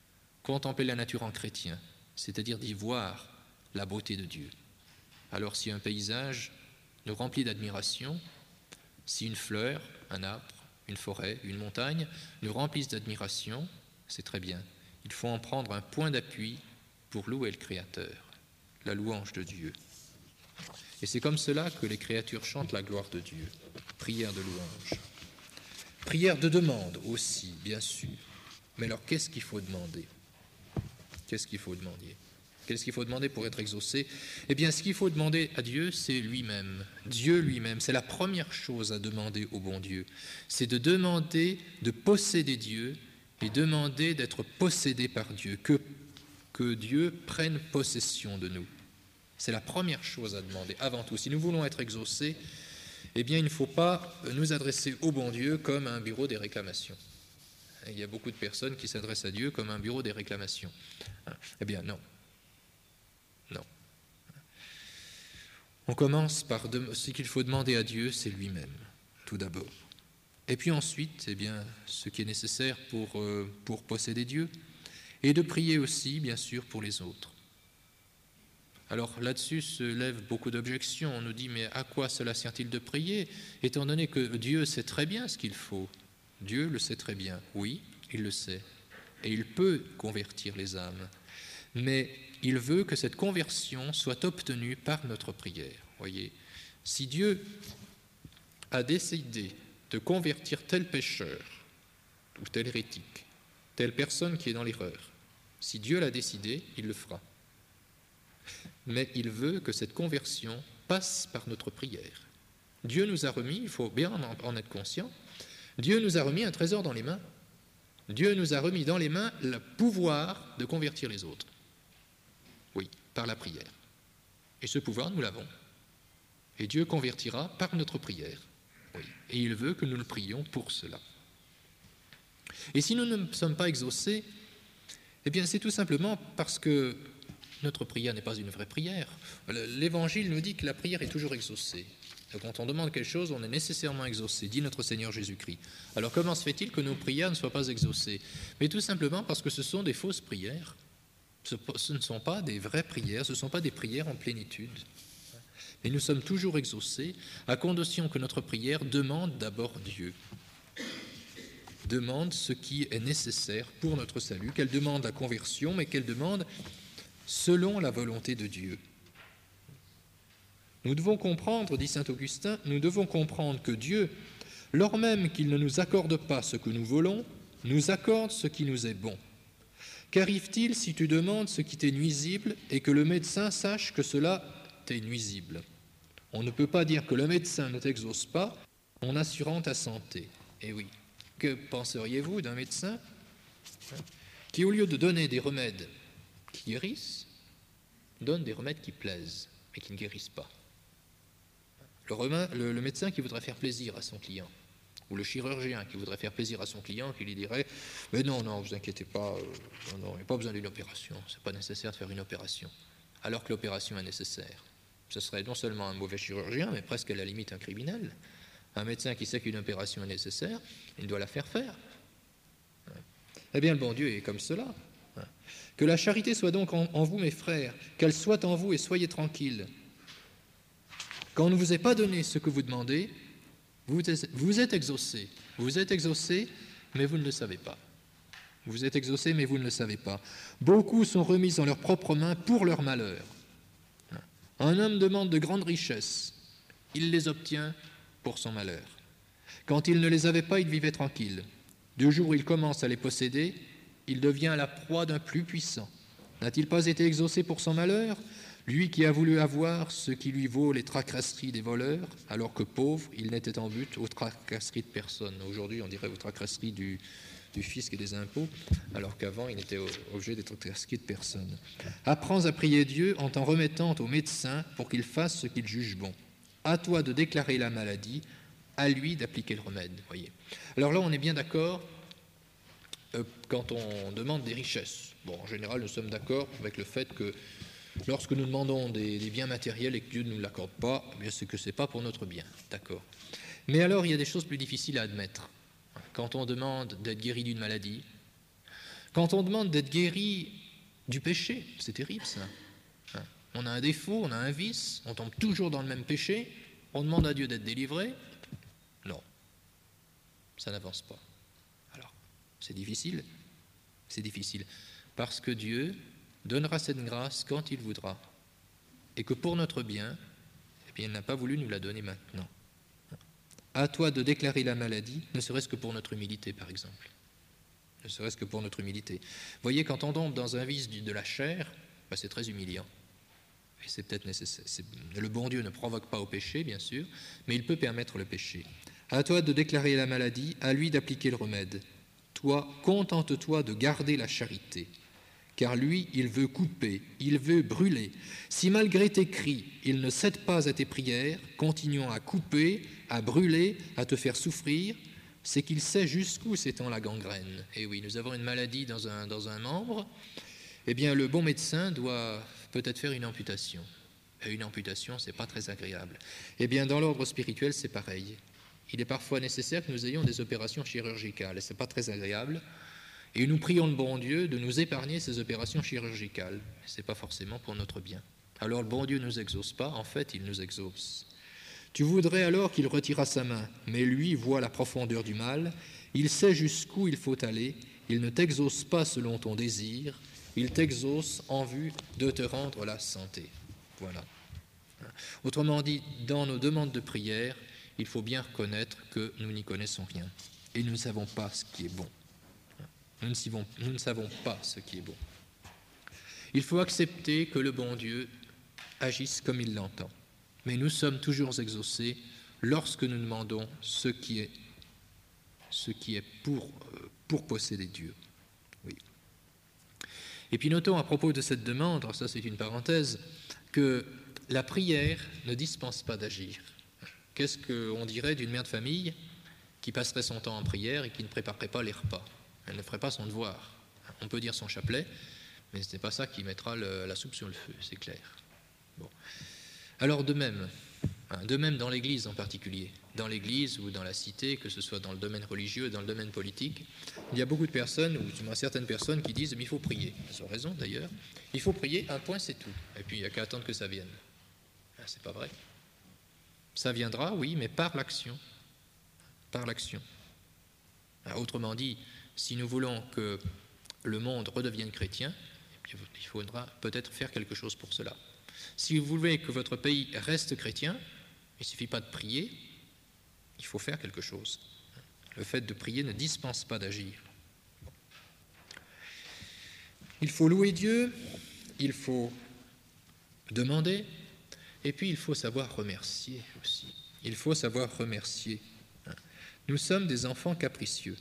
en chrétien, c'est-à-dire d'y voir la beauté de Dieu. Alors si un paysage nous remplit d'admiration, si une fleur, un arbre, une forêt, une montagne nous remplissent d'admiration, c'est très bien. Il faut en prendre un point d'appui pour louer le Créateur, la louange de Dieu. Et c'est comme cela que les créatures chantent la gloire de Dieu. Prière de louange. Prière de demande aussi, bien sûr. Mais alors, qu'est-ce qu'il faut demander ? Qu'est-ce qu'il faut demander ? Qu'est-ce qu'il faut demander pour être exaucé ? Eh bien, ce qu'il faut demander à Dieu, c'est lui-même. Dieu lui-même, c'est la première chose à demander au bon Dieu. C'est de demander de posséder Dieu et demander d'être possédé par Dieu, que Dieu prenne possession de nous. C'est la première chose à demander, avant tout. Si nous voulons être exaucés, eh bien, il ne faut pas nous adresser au bon Dieu comme à un bureau des réclamations. Il y a beaucoup de personnes qui s'adressent à Dieu comme un bureau des réclamations. Eh bien, non. Non. On commence par ce qu'il faut demander à Dieu, c'est lui-même, tout d'abord. Et puis ensuite, eh bien, ce qui est nécessaire pour posséder Dieu, et de prier aussi, bien sûr, pour les autres. Alors là-dessus se lèvent beaucoup d'objections. On nous dit, mais à quoi cela sert-il de prier, étant donné que Dieu sait très bien ce qu'il faut. Dieu le sait très bien, oui, il le sait. Et il peut convertir les âmes. Mais il veut que cette conversion soit obtenue par notre prière. Voyez, si Dieu a décidé de convertir tel pécheur ou tel hérétique, telle personne qui est dans l'erreur, si Dieu l'a décidé, il le fera. Mais il veut que cette conversion passe par notre prière. Dieu nous a remis, il faut bien en être conscient, Dieu nous a remis un trésor dans les mains. Dieu nous a remis dans les mains le pouvoir de convertir les autres. Oui, par la prière. Et ce pouvoir, nous l'avons. Et Dieu convertira par notre prière. Oui. Et il veut que nous le prions pour cela. Et si nous ne sommes pas exaucés, eh bien c'est tout simplement parce que notre prière n'est pas une vraie prière. L'Évangile nous dit que la prière est toujours exaucée. Donc, quand on demande quelque chose, on est nécessairement exaucé, dit notre Seigneur Jésus-Christ. Alors comment se fait-il que nos prières ne soient pas exaucées? Mais tout simplement parce que ce sont des fausses prières. Ce ne sont pas des vraies prières, ce ne sont pas des prières en plénitude. Mais nous sommes toujours exaucés à condition que notre prière demande d'abord Dieu. Demande ce qui est nécessaire pour notre salut, qu'elle demande la conversion, mais qu'elle demande selon la volonté de Dieu. Nous devons comprendre, dit saint Augustin, nous devons comprendre que Dieu, lors même qu'il ne nous accorde pas ce que nous voulons, nous accorde ce qui nous est bon. Qu'arrive-t-il si tu demandes ce qui t'est nuisible et que le médecin sache que cela t'est nuisible? On ne peut pas dire que le médecin ne t'exauce pas en assurant ta santé. Eh oui, que penseriez-vous d'un médecin qui, au lieu de donner des remèdes qui guérissent, donne des remèdes qui plaisent, mais qui ne guérissent pas? Le médecin qui voudrait faire plaisir à son client, ou le chirurgien qui voudrait faire plaisir à son client, qui lui dirait « Mais non, vous inquiétez pas, il n'y a pas besoin d'une opération, ce n'est pas nécessaire de faire une opération. » Alors que l'opération est nécessaire. Ce serait non seulement un mauvais chirurgien, mais presque à la limite un criminel. Un médecin qui sait qu'une opération est nécessaire, il doit la faire faire. Eh bien, le bon Dieu est comme cela. Que la charité soit donc en vous, mes frères, qu'elle soit en vous et soyez tranquilles. Quand on ne vous est pas donné ce que vous demandez, vous êtes exaucés. Vous êtes exaucés, mais vous ne le savez pas. Vous êtes exaucés, mais vous ne le savez pas. Beaucoup sont remis en leurs propres mains pour leur malheur. Un homme demande de grandes richesses. Il les obtient pour son malheur. Quand il ne les avait pas, il vivait tranquille. Du jour où il commence à les posséder, il devient la proie d'un plus puissant. N'a-t-il pas été exaucé pour son malheur? Lui qui a voulu avoir ce qui lui vaut les tracasseries des voleurs, alors que pauvre, il n'était en but aux tracasseries de personne. Aujourd'hui, on dirait aux tracasseries du fisc et des impôts, alors qu'avant, il n'était objet des tracasseries de personne. Apprends à prier Dieu en t'en remettant au médecin pour qu'il fasse ce qu'il juge bon. À toi de déclarer la maladie, à lui d'appliquer le remède. Voyez. Alors là, on est bien d'accord quand on demande des richesses. Bon, en général, nous sommes d'accord avec le fait que lorsque nous demandons des biens matériels et que Dieu ne nous l'accorde pas, eh bien c'est que ce n'est pas pour notre bien, d'accord. Mais alors, il y a des choses plus difficiles à admettre. Quand on demande d'être guéri d'une maladie, quand on demande d'être guéri du péché, c'est terrible ça. On a un défaut, on a un vice, on tombe toujours dans le même péché, on demande à Dieu d'être délivré. Non, ça n'avance pas. Alors, c'est difficile, parce que Dieu donnera cette grâce quand il voudra, et que pour notre bien, eh bien, il n'a pas voulu nous la donner maintenant. À toi de déclarer la maladie, ne serait-ce que pour notre humilité, par exemple. Ne serait-ce que pour notre humilité. Voyez, quand on tombe dans un vice de la chair, c'est très humiliant. Et c'est peut-être nécessaire. Le bon Dieu ne provoque pas au péché, bien sûr, mais il peut permettre le péché. À toi de déclarer la maladie, à lui d'appliquer le remède. Toi, contente-toi de garder la charité. Car lui, il veut couper, il veut brûler. Si malgré tes cris, il ne cède pas à tes prières, continuant à couper, à brûler, à te faire souffrir, c'est qu'il sait jusqu'où s'étend la gangrène. Et oui, nous avons une maladie dans un membre, eh bien le bon médecin doit peut-être faire une amputation. Et une amputation, ce n'est pas très agréable. Eh bien dans l'ordre spirituel, c'est pareil. Il est parfois nécessaire que nous ayons des opérations chirurgicales, et ce n'est pas très agréable. Et nous prions le bon Dieu de nous épargner ces opérations chirurgicales. Ce n'est pas forcément pour notre bien. Alors le bon Dieu ne nous exauce pas, en fait, il nous exauce. Tu voudrais alors qu'il retirât sa main, mais lui voit la profondeur du mal, il sait jusqu'où il faut aller, il ne t'exauce pas selon ton désir, il t'exauce en vue de te rendre la santé. Voilà. Autrement dit, dans nos demandes de prière, il faut bien reconnaître que nous n'y connaissons rien et nous ne savons pas ce qui est bon. Nous ne savons pas ce qui est bon. Il faut accepter que le bon Dieu agisse comme il l'entend. Mais nous sommes toujours exaucés lorsque nous demandons ce qui est pour posséder Dieu. Oui. Et puis notons à propos de cette demande, alors ça c'est une parenthèse, que la prière ne dispense pas d'agir. Qu'est-ce qu'on dirait d'une mère de famille qui passerait son temps en prière et qui ne préparerait pas les repas? Elle ne ferait pas son devoir. On peut dire son chapelet, Mais ce n'est pas ça qui mettra la soupe sur le feu, c'est clair. Bon. Alors de même dans l'Église en particulier, dans l'Église ou dans la cité, que ce soit dans le domaine religieux, dans le domaine politique, il y a beaucoup de personnes, ou du moins certaines personnes qui disent « mais il faut prier ». Elles ont raison d'ailleurs. Il faut prier, un point c'est tout. Et puis il n'y a qu'à attendre que ça vienne. C'est pas vrai. Ça viendra, oui, mais par l'action. Par l'action. Autrement dit, si nous voulons que le monde redevienne chrétien, il faudra peut-être faire quelque chose pour cela. Si vous voulez que votre pays reste chrétien, il ne suffit pas de prier, il faut faire quelque chose. Le fait de prier ne dispense pas d'agir. Il faut louer Dieu, il faut demander, et puis il faut savoir remercier aussi. Il faut savoir remercier. Nous sommes des enfants capricieux.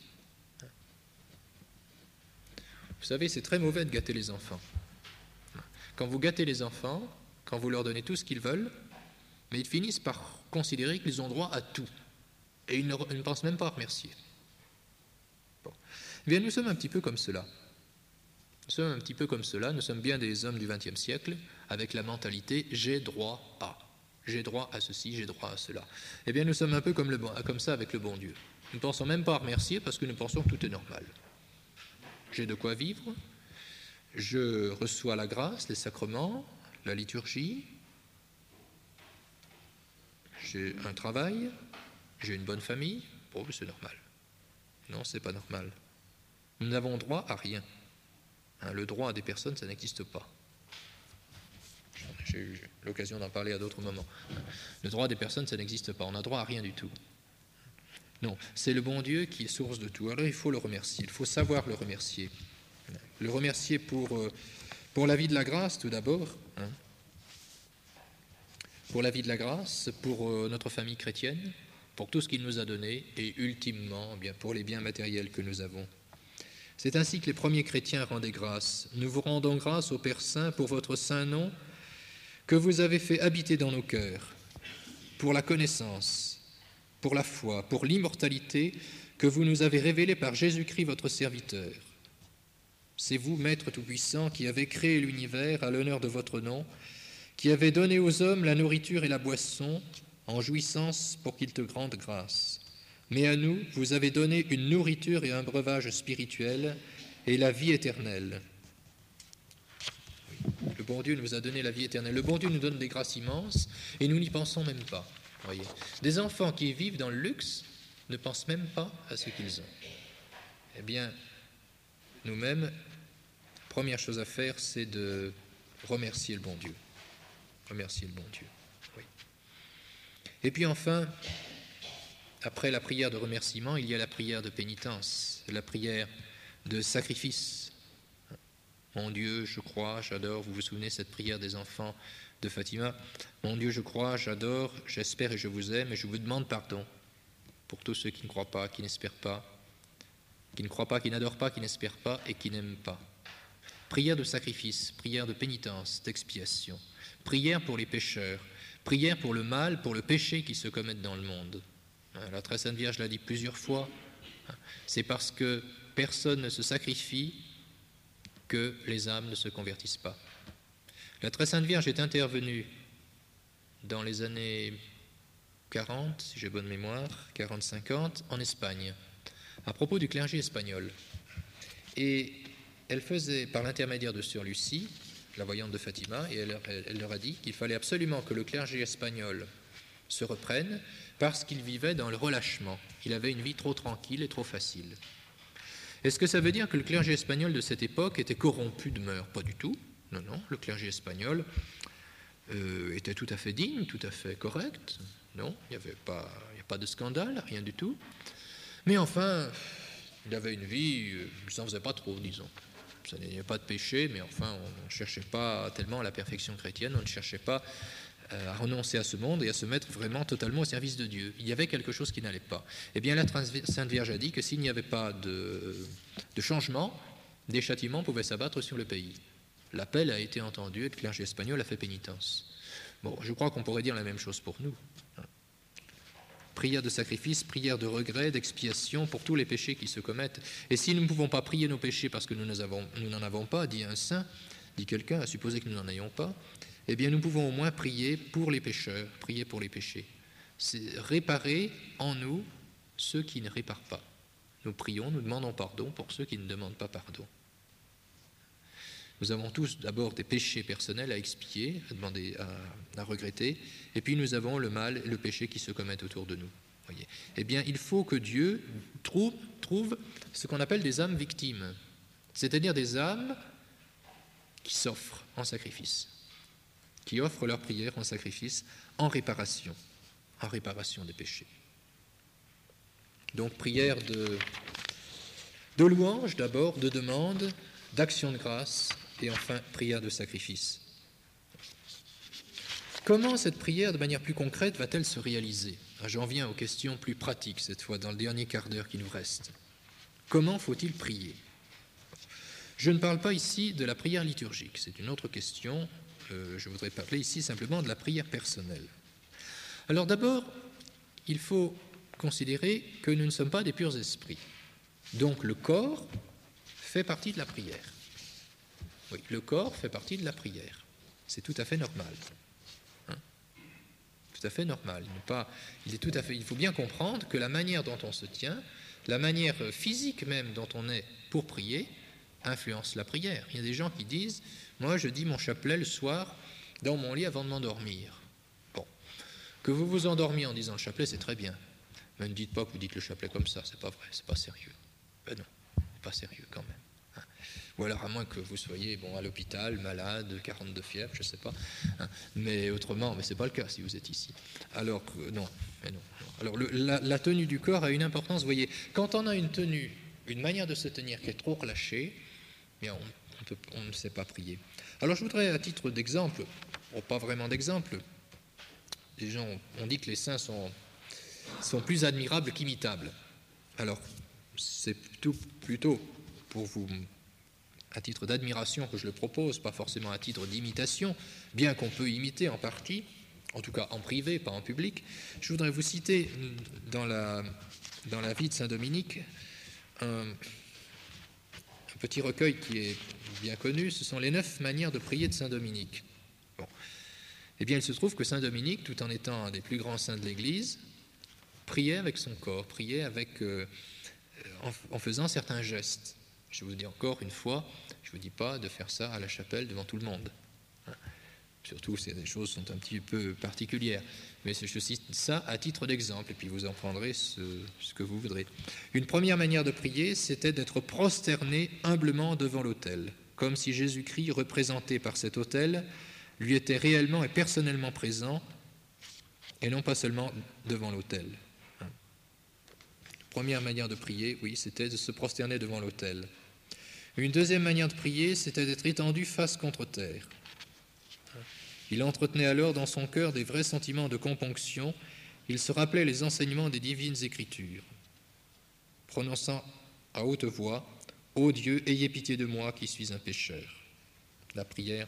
Vous savez, c'est très mauvais de gâter les enfants. Quand vous gâtez les enfants, quand vous leur donnez tout ce qu'ils veulent, mais ils finissent par considérer qu'ils ont droit à tout. Et ils ne pensent même pas à remercier. Bon. Eh bien, nous sommes un petit peu comme cela. Nous sommes un petit peu comme cela. Nous sommes bien des hommes du XXe siècle, avec la mentalité « j'ai droit à ». J'ai droit à ceci, j'ai droit à cela. Eh bien, nous sommes un peu comme ça avec le bon Dieu. Nous ne pensons même pas à remercier parce que nous pensons que tout est normal. J'ai de quoi vivre, je reçois la grâce, les sacrements, la liturgie, j'ai un travail, j'ai une bonne famille, bon, c'est normal. Non, c'est pas normal. Nous n'avons droit à rien. Le droit à des personnes, ça n'existe pas. J'ai eu l'occasion d'en parler à d'autres moments. Le droit des personnes, ça n'existe pas. On n'a droit à rien du tout. Non, c'est le bon Dieu qui est source de tout. Alors il faut le remercier, il faut savoir le remercier. Le remercier pour la vie de la grâce, tout d'abord. Pour la vie de la grâce, pour notre famille chrétienne, pour tout ce qu'il nous a donné, et ultimement, bien, pour les biens matériels que nous avons. C'est ainsi que les premiers chrétiens rendaient grâce. Nous vous rendons grâce, ô Père Saint, pour votre saint nom, que vous avez fait habiter dans nos cœurs, pour la connaissance, pour la foi, pour l'immortalité que vous nous avez révélée par Jésus-Christ votre serviteur. C'est vous, Maître Tout-Puissant, qui avez créé l'univers à l'honneur de votre nom, qui avez donné aux hommes la nourriture et la boisson en jouissance pour qu'ils te rendent grâce. Mais à nous, vous avez donné une nourriture et un breuvage spirituel et la vie éternelle. Le bon Dieu nous a donné la vie éternelle. Le bon Dieu nous donne des grâces immenses et nous n'y pensons même pas. Voyez. Des enfants qui vivent dans le luxe ne pensent même pas à ce qu'ils ont. Eh bien, nous-mêmes, première chose à faire, c'est de remercier le bon Dieu. Remercier le bon Dieu. Oui. Et puis enfin, après la prière de remerciement, il y a la prière de pénitence, la prière de sacrifice. Mon Dieu, je crois, j'adore, vous vous souvenez de cette prière des enfants de Fatima. Mon Dieu, je crois, j'adore, j'espère et je vous aime et je vous demande pardon pour tous ceux qui ne croient pas, qui n'espèrent pas, qui ne croient pas, qui n'adorent pas, qui n'espèrent pas et qui n'aiment pas. Prière de sacrifice, prière de pénitence, d'expiation, prière pour les pécheurs, prière pour le mal, pour le péché qui se commettent dans le monde. La très sainte Vierge l'a dit plusieurs fois, c'est parce que personne ne se sacrifie que les âmes ne se convertissent pas. La très sainte Vierge est intervenue dans les années 40, si j'ai bonne mémoire, 40-50, en Espagne, à propos du clergé espagnol. Et elle faisait, par l'intermédiaire de Sœur Lucie, la voyante de Fatima, et elle leur a dit qu'il fallait absolument que le clergé espagnol se reprenne parce qu'il vivait dans le relâchement. Il avait une vie trop tranquille et trop facile. Est-ce que ça veut dire que le clergé espagnol de cette époque était corrompu de mœurs? Pas du tout. Non, non, le clergé espagnol était tout à fait digne, tout à fait correct. Non, il n'y a pas de scandale, rien du tout. Mais enfin, il avait une vie, il ne s'en faisait pas trop, disons. Ça n'avait pas de péché, mais enfin, on ne cherchait pas tellement la perfection chrétienne, on ne cherchait pas à renoncer à ce monde et à se mettre vraiment totalement au service de Dieu. Il y avait quelque chose qui n'allait pas. Eh bien, la Sainte Vierge a dit que s'il n'y avait pas de changement, des châtiments pouvaient s'abattre sur le pays. L'appel a été entendu et le clergé espagnol a fait pénitence. Bon, je crois qu'on pourrait dire la même chose pour nous. Prière de sacrifice, prière de regret, d'expiation pour tous les péchés qui se commettent. Et si nous ne pouvons pas prier nos péchés parce que nous n'en avons pas, dit un saint, dit quelqu'un, à supposer que nous n'en ayons pas, eh bien nous pouvons au moins prier pour les pécheurs, prier pour les péchés. C'est réparer en nous ceux qui ne réparent pas. Nous prions, nous demandons pardon pour ceux qui ne demandent pas pardon. Nous avons tous d'abord des péchés personnels à expier, à demander, à regretter, et puis nous avons le mal et le péché qui se commettent autour de nous. Voyez. Eh bien, il faut que Dieu trouve ce qu'on appelle des âmes victimes, c'est-à-dire des âmes qui s'offrent en sacrifice, qui offrent leur prière en sacrifice, en réparation des péchés. Donc, prière de louange d'abord, de demande, d'action de grâce, et enfin, prière de sacrifice. Comment cette prière, de manière plus concrète, va-t-elle se réaliser ? J'en viens aux questions plus pratiques, cette fois, dans le dernier quart d'heure qui nous reste. Comment faut-il prier ? Je ne parle pas ici de la prière liturgique, c'est une autre question. Je voudrais parler ici simplement de la prière personnelle. Alors d'abord, il faut considérer que nous ne sommes pas des purs esprits. Donc le corps fait partie de la prière. Oui, le corps fait partie de la prière. C'est tout à fait normal. Tout à fait normal. Il faut bien comprendre que la manière dont on se tient, la manière physique même dont on est pour prier, influence la prière. Il y a des gens qui disent « Moi, je dis mon chapelet le soir dans mon lit avant de m'endormir. » Bon, que vous vous endormiez en disant le chapelet, c'est très bien. Mais ne dites pas que vous dites le chapelet comme ça, c'est pas vrai, c'est pas sérieux. Ben non, c'est pas sérieux quand même. Ou alors à moins que vous soyez à l'hôpital, malade, 42 fièvres, je ne sais pas. Mais autrement, mais ce n'est pas le cas si vous êtes ici. Alors, non. Alors la tenue du corps a une importance, vous voyez. Quand on a une tenue, une manière de se tenir qui est trop relâchée, bien, on ne sait pas prier. Alors je voudrais, à titre d'exemple, pas vraiment d'exemple, les gens ont dit que les saints sont plus admirables qu'imitables. Alors, c'est plutôt pour vous, à titre d'admiration que je le propose, pas forcément à titre d'imitation, bien qu'on peut imiter en partie, en tout cas en privé, pas en public. Je voudrais vous citer dans la vie de Saint Dominique un petit recueil qui est bien connu, ce sont les 9 manières de prier de Saint Dominique. Bon. Eh bien, il se trouve que Saint Dominique, tout en étant un des plus grands saints de l'Église, priait avec son corps, priait en faisant certains gestes. Je vous dis encore une fois, je ne vous dis pas de faire ça à la chapelle devant tout le monde. Surtout si les choses sont un petit peu particulières. Mais je cite ça à titre d'exemple, et puis vous en prendrez ce que vous voudrez. Une première manière de prier, c'était d'être prosterné humblement devant l'autel, comme si Jésus-Christ, représenté par cet autel, lui était réellement et personnellement présent, et non pas seulement devant l'autel. Première manière de prier, oui, c'était de se prosterner devant l'autel. Une deuxième manière de prier, c'était d'être étendu face contre terre. Il entretenait alors dans son cœur des vrais sentiments de componction. Il se rappelait les enseignements des divines Écritures, prononçant à haute voix « Ô Dieu, ayez pitié de moi qui suis un pécheur ». La prière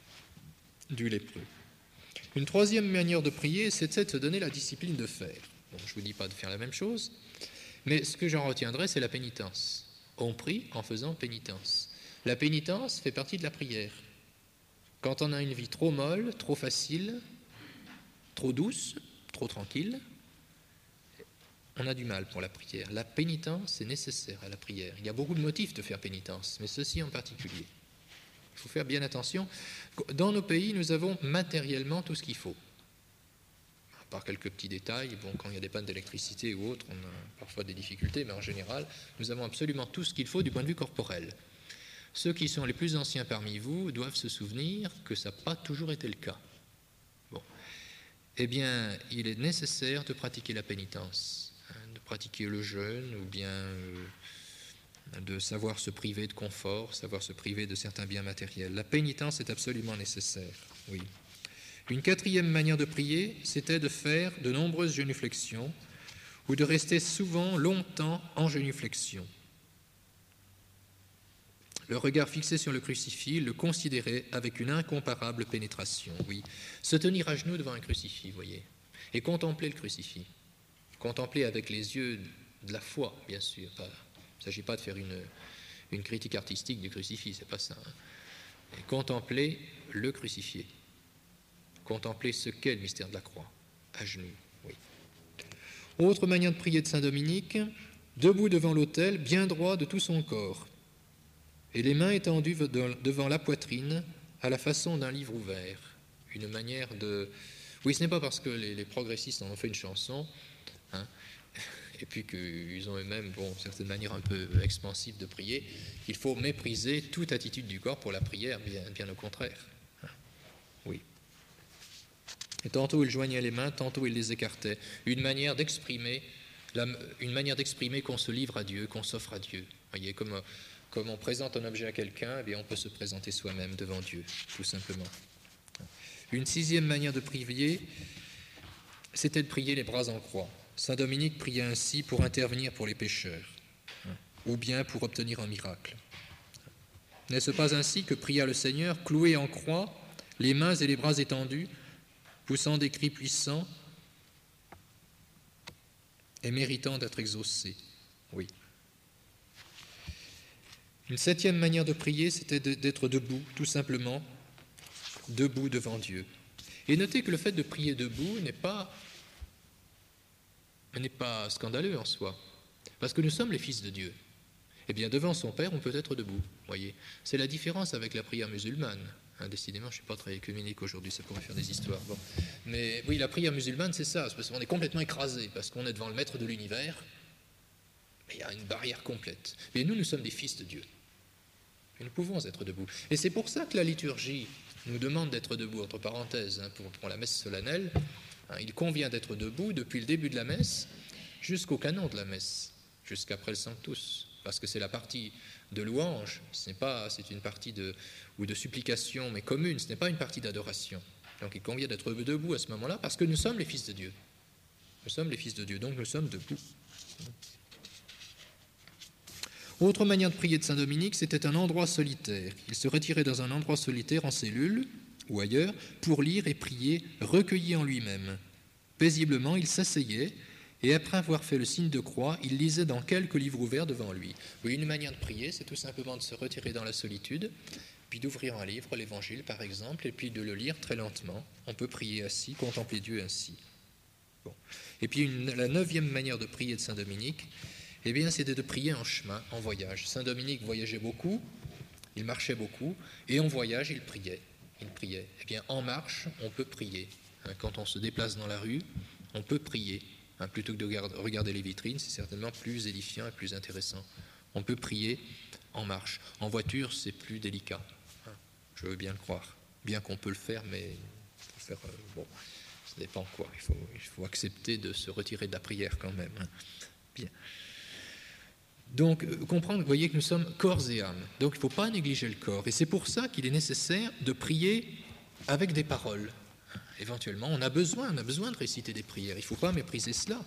du lépreux. Une troisième manière de prier, c'était de se donner la discipline de faire. Bon, je ne vous dis pas de faire la même chose, mais ce que j'en retiendrai, c'est la pénitence. On prie en faisant pénitence. La pénitence fait partie de la prière. Quand on a une vie trop molle, trop facile, trop douce, trop tranquille, on a du mal pour la prière. La pénitence est nécessaire à la prière. Il y a beaucoup de motifs de faire pénitence, mais ceci en particulier. Il faut faire bien attention. Dans nos pays, nous avons matériellement tout ce qu'il faut. À part quelques petits détails, quand il y a des pannes d'électricité ou autres, on a parfois des difficultés, mais en général, nous avons absolument tout ce qu'il faut du point de vue corporel. Ceux qui sont les plus anciens parmi vous doivent se souvenir que ça n'a pas toujours été le cas. Bon. Eh bien, il est nécessaire de pratiquer la pénitence, de pratiquer le jeûne, ou bien de savoir se priver de confort, savoir se priver de certains biens matériels. La pénitence est absolument nécessaire, oui. Une quatrième manière de prier, c'était de faire de nombreuses génuflexions ou de rester souvent longtemps en génuflexion. Le regard fixé sur le crucifix, le considérer avec une incomparable pénétration, oui. Se tenir à genoux devant un crucifix, voyez, et contempler le crucifix. Contempler avec les yeux de la foi, bien sûr. Il ne s'agit pas de faire une critique artistique du crucifix, c'est pas ça. Et contempler le crucifié. Contempler ce qu'est le mystère de la croix, à genoux, oui. Autre manière de prier de saint Dominique, debout devant l'autel, bien droit de tout son corps, et les mains étendues devant la poitrine, à la façon d'un livre ouvert. Une manière de... Oui, ce n'est pas parce que les progressistes en ont fait une chanson, hein, et puis qu'ils ont eux-mêmes, une certaine manière un peu expansive de prier, qu'il faut mépriser toute attitude du corps pour la prière, bien au contraire. Oui. Et tantôt il joignait les mains, tantôt il les écartait. Une manière d'exprimer qu'on se livre à Dieu, qu'on s'offre à Dieu. Vous voyez, comme on présente un objet à quelqu'un, eh bien on peut se présenter soi-même devant Dieu, tout simplement. Une sixième manière de prier, c'était de prier les bras en croix. Saint Dominique priait ainsi pour intervenir pour les pécheurs, ou bien pour obtenir un miracle. N'est-ce pas ainsi que pria le Seigneur, cloué en croix, les mains et les bras étendus, poussant des cris puissants et méritant d'être exaucé? Oui. Une septième manière de prier, c'était d'être debout, tout simplement, debout devant Dieu. Et notez que le fait de prier debout n'est pas scandaleux en soi, parce que nous sommes les fils de Dieu. Eh bien, devant son Père, on peut être debout, voyez. C'est la différence avec la prière musulmane. Décidément, je ne suis pas très œcuménique aujourd'hui, ça pourrait faire des histoires. Bon. Mais oui, la prière musulmane, c'est ça, c'est parce qu'on est complètement écrasé, parce qu'on est devant le maître de l'univers, mais il y a une barrière complète. Et nous sommes des fils de Dieu. Et nous pouvons être debout. Et c'est pour ça que la liturgie nous demande d'être debout, entre parenthèses, pour la messe solennelle. Il convient d'être debout depuis le début de la messe jusqu'au canon de la messe, jusqu'après le Sanctus, parce que c'est la partie de louange, c'est une partie de supplication, mais commune, ce n'est pas une partie d'adoration. Donc il convient d'être debout à ce moment-là, parce que nous sommes les fils de Dieu. Nous sommes les fils de Dieu, donc nous sommes debout. Autre manière de prier de saint Dominique, c'était un endroit solitaire. Il se retirait dans un endroit solitaire en cellule ou ailleurs pour lire et prier, recueilli en lui-même. Paisiblement, il s'asseyait et après avoir fait le signe de croix, il lisait dans quelques livres ouverts devant lui. Oui, une manière de prier, c'est tout simplement de se retirer dans la solitude, puis d'ouvrir un livre, l'Évangile par exemple, et puis de le lire très lentement. On peut prier assis, contempler Dieu ainsi. Bon. Et puis la neuvième manière de prier de saint Dominique, eh bien, c'était de prier en chemin, en voyage. Saint Dominique voyageait beaucoup, il marchait beaucoup, et en voyage, il priait. Eh bien, en marche, on peut prier. Quand on se déplace dans la rue, on peut prier. Plutôt que de regarder les vitrines, c'est certainement plus édifiant et plus intéressant. On peut prier en marche. En voiture, c'est plus délicat. Je veux bien le croire. Bien qu'on peut le faire, mais il faut faire... ça dépend quoi. Il faut accepter de se retirer de la prière quand même. Bien. Donc, comprendre, vous voyez que nous sommes corps et âme. Donc, il ne faut pas négliger le corps. Et c'est pour ça qu'il est nécessaire de prier avec des paroles. Éventuellement, on a besoin de réciter des prières. Il ne faut pas mépriser cela.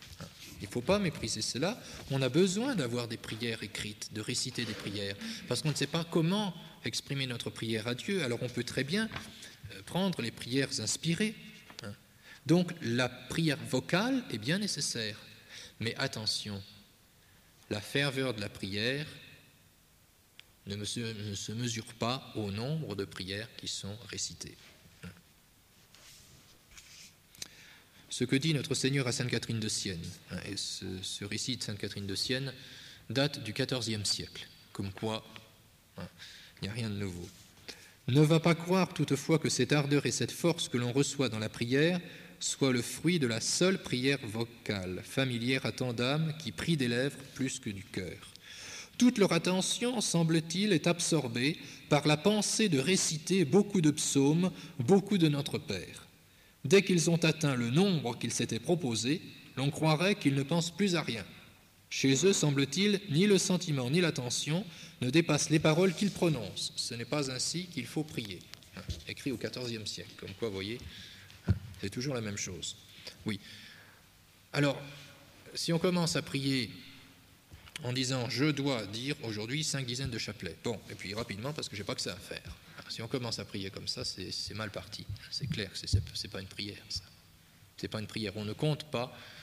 On a besoin d'avoir des prières écrites, de réciter des prières. Parce qu'on ne sait pas comment exprimer notre prière à Dieu. Alors, on peut très bien prendre les prières inspirées. Donc, la prière vocale est bien nécessaire. Mais attention, la ferveur de la prière ne se mesure pas au nombre de prières qui sont récitées. Ce que dit notre Seigneur à Sainte Catherine de Sienne, et ce récit de Sainte Catherine de Sienne date du XIVe siècle, comme quoi il n'y a rien de nouveau. Ne va pas croire toutefois que cette ardeur et cette force que l'on reçoit dans la prière soit le fruit de la seule prière vocale, familière à tant d'âmes qui prient des lèvres plus que du cœur. Toute leur attention, semble-t-il, est absorbée par la pensée de réciter beaucoup de psaumes, beaucoup de Notre Père. Dès qu'ils ont atteint le nombre qu'ils s'étaient proposé, l'on croirait qu'ils ne pensent plus à rien. Chez eux, semble-t-il, ni le sentiment ni l'attention ne dépassent les paroles qu'ils prononcent. Ce n'est pas ainsi qu'il faut prier. Écrit au XIVe siècle, comme quoi, vous voyez, c'est toujours la même chose. Oui. Alors, si on commence à prier en disant « je dois dire aujourd'hui 5 dizaines de chapelets », bon, et puis rapidement, parce que je n'ai pas que ça à faire. Alors, si on commence à prier comme ça, c'est mal parti. C'est clair que ce n'est pas une prière, ça. Ce n'est pas une prière. On ne compte pas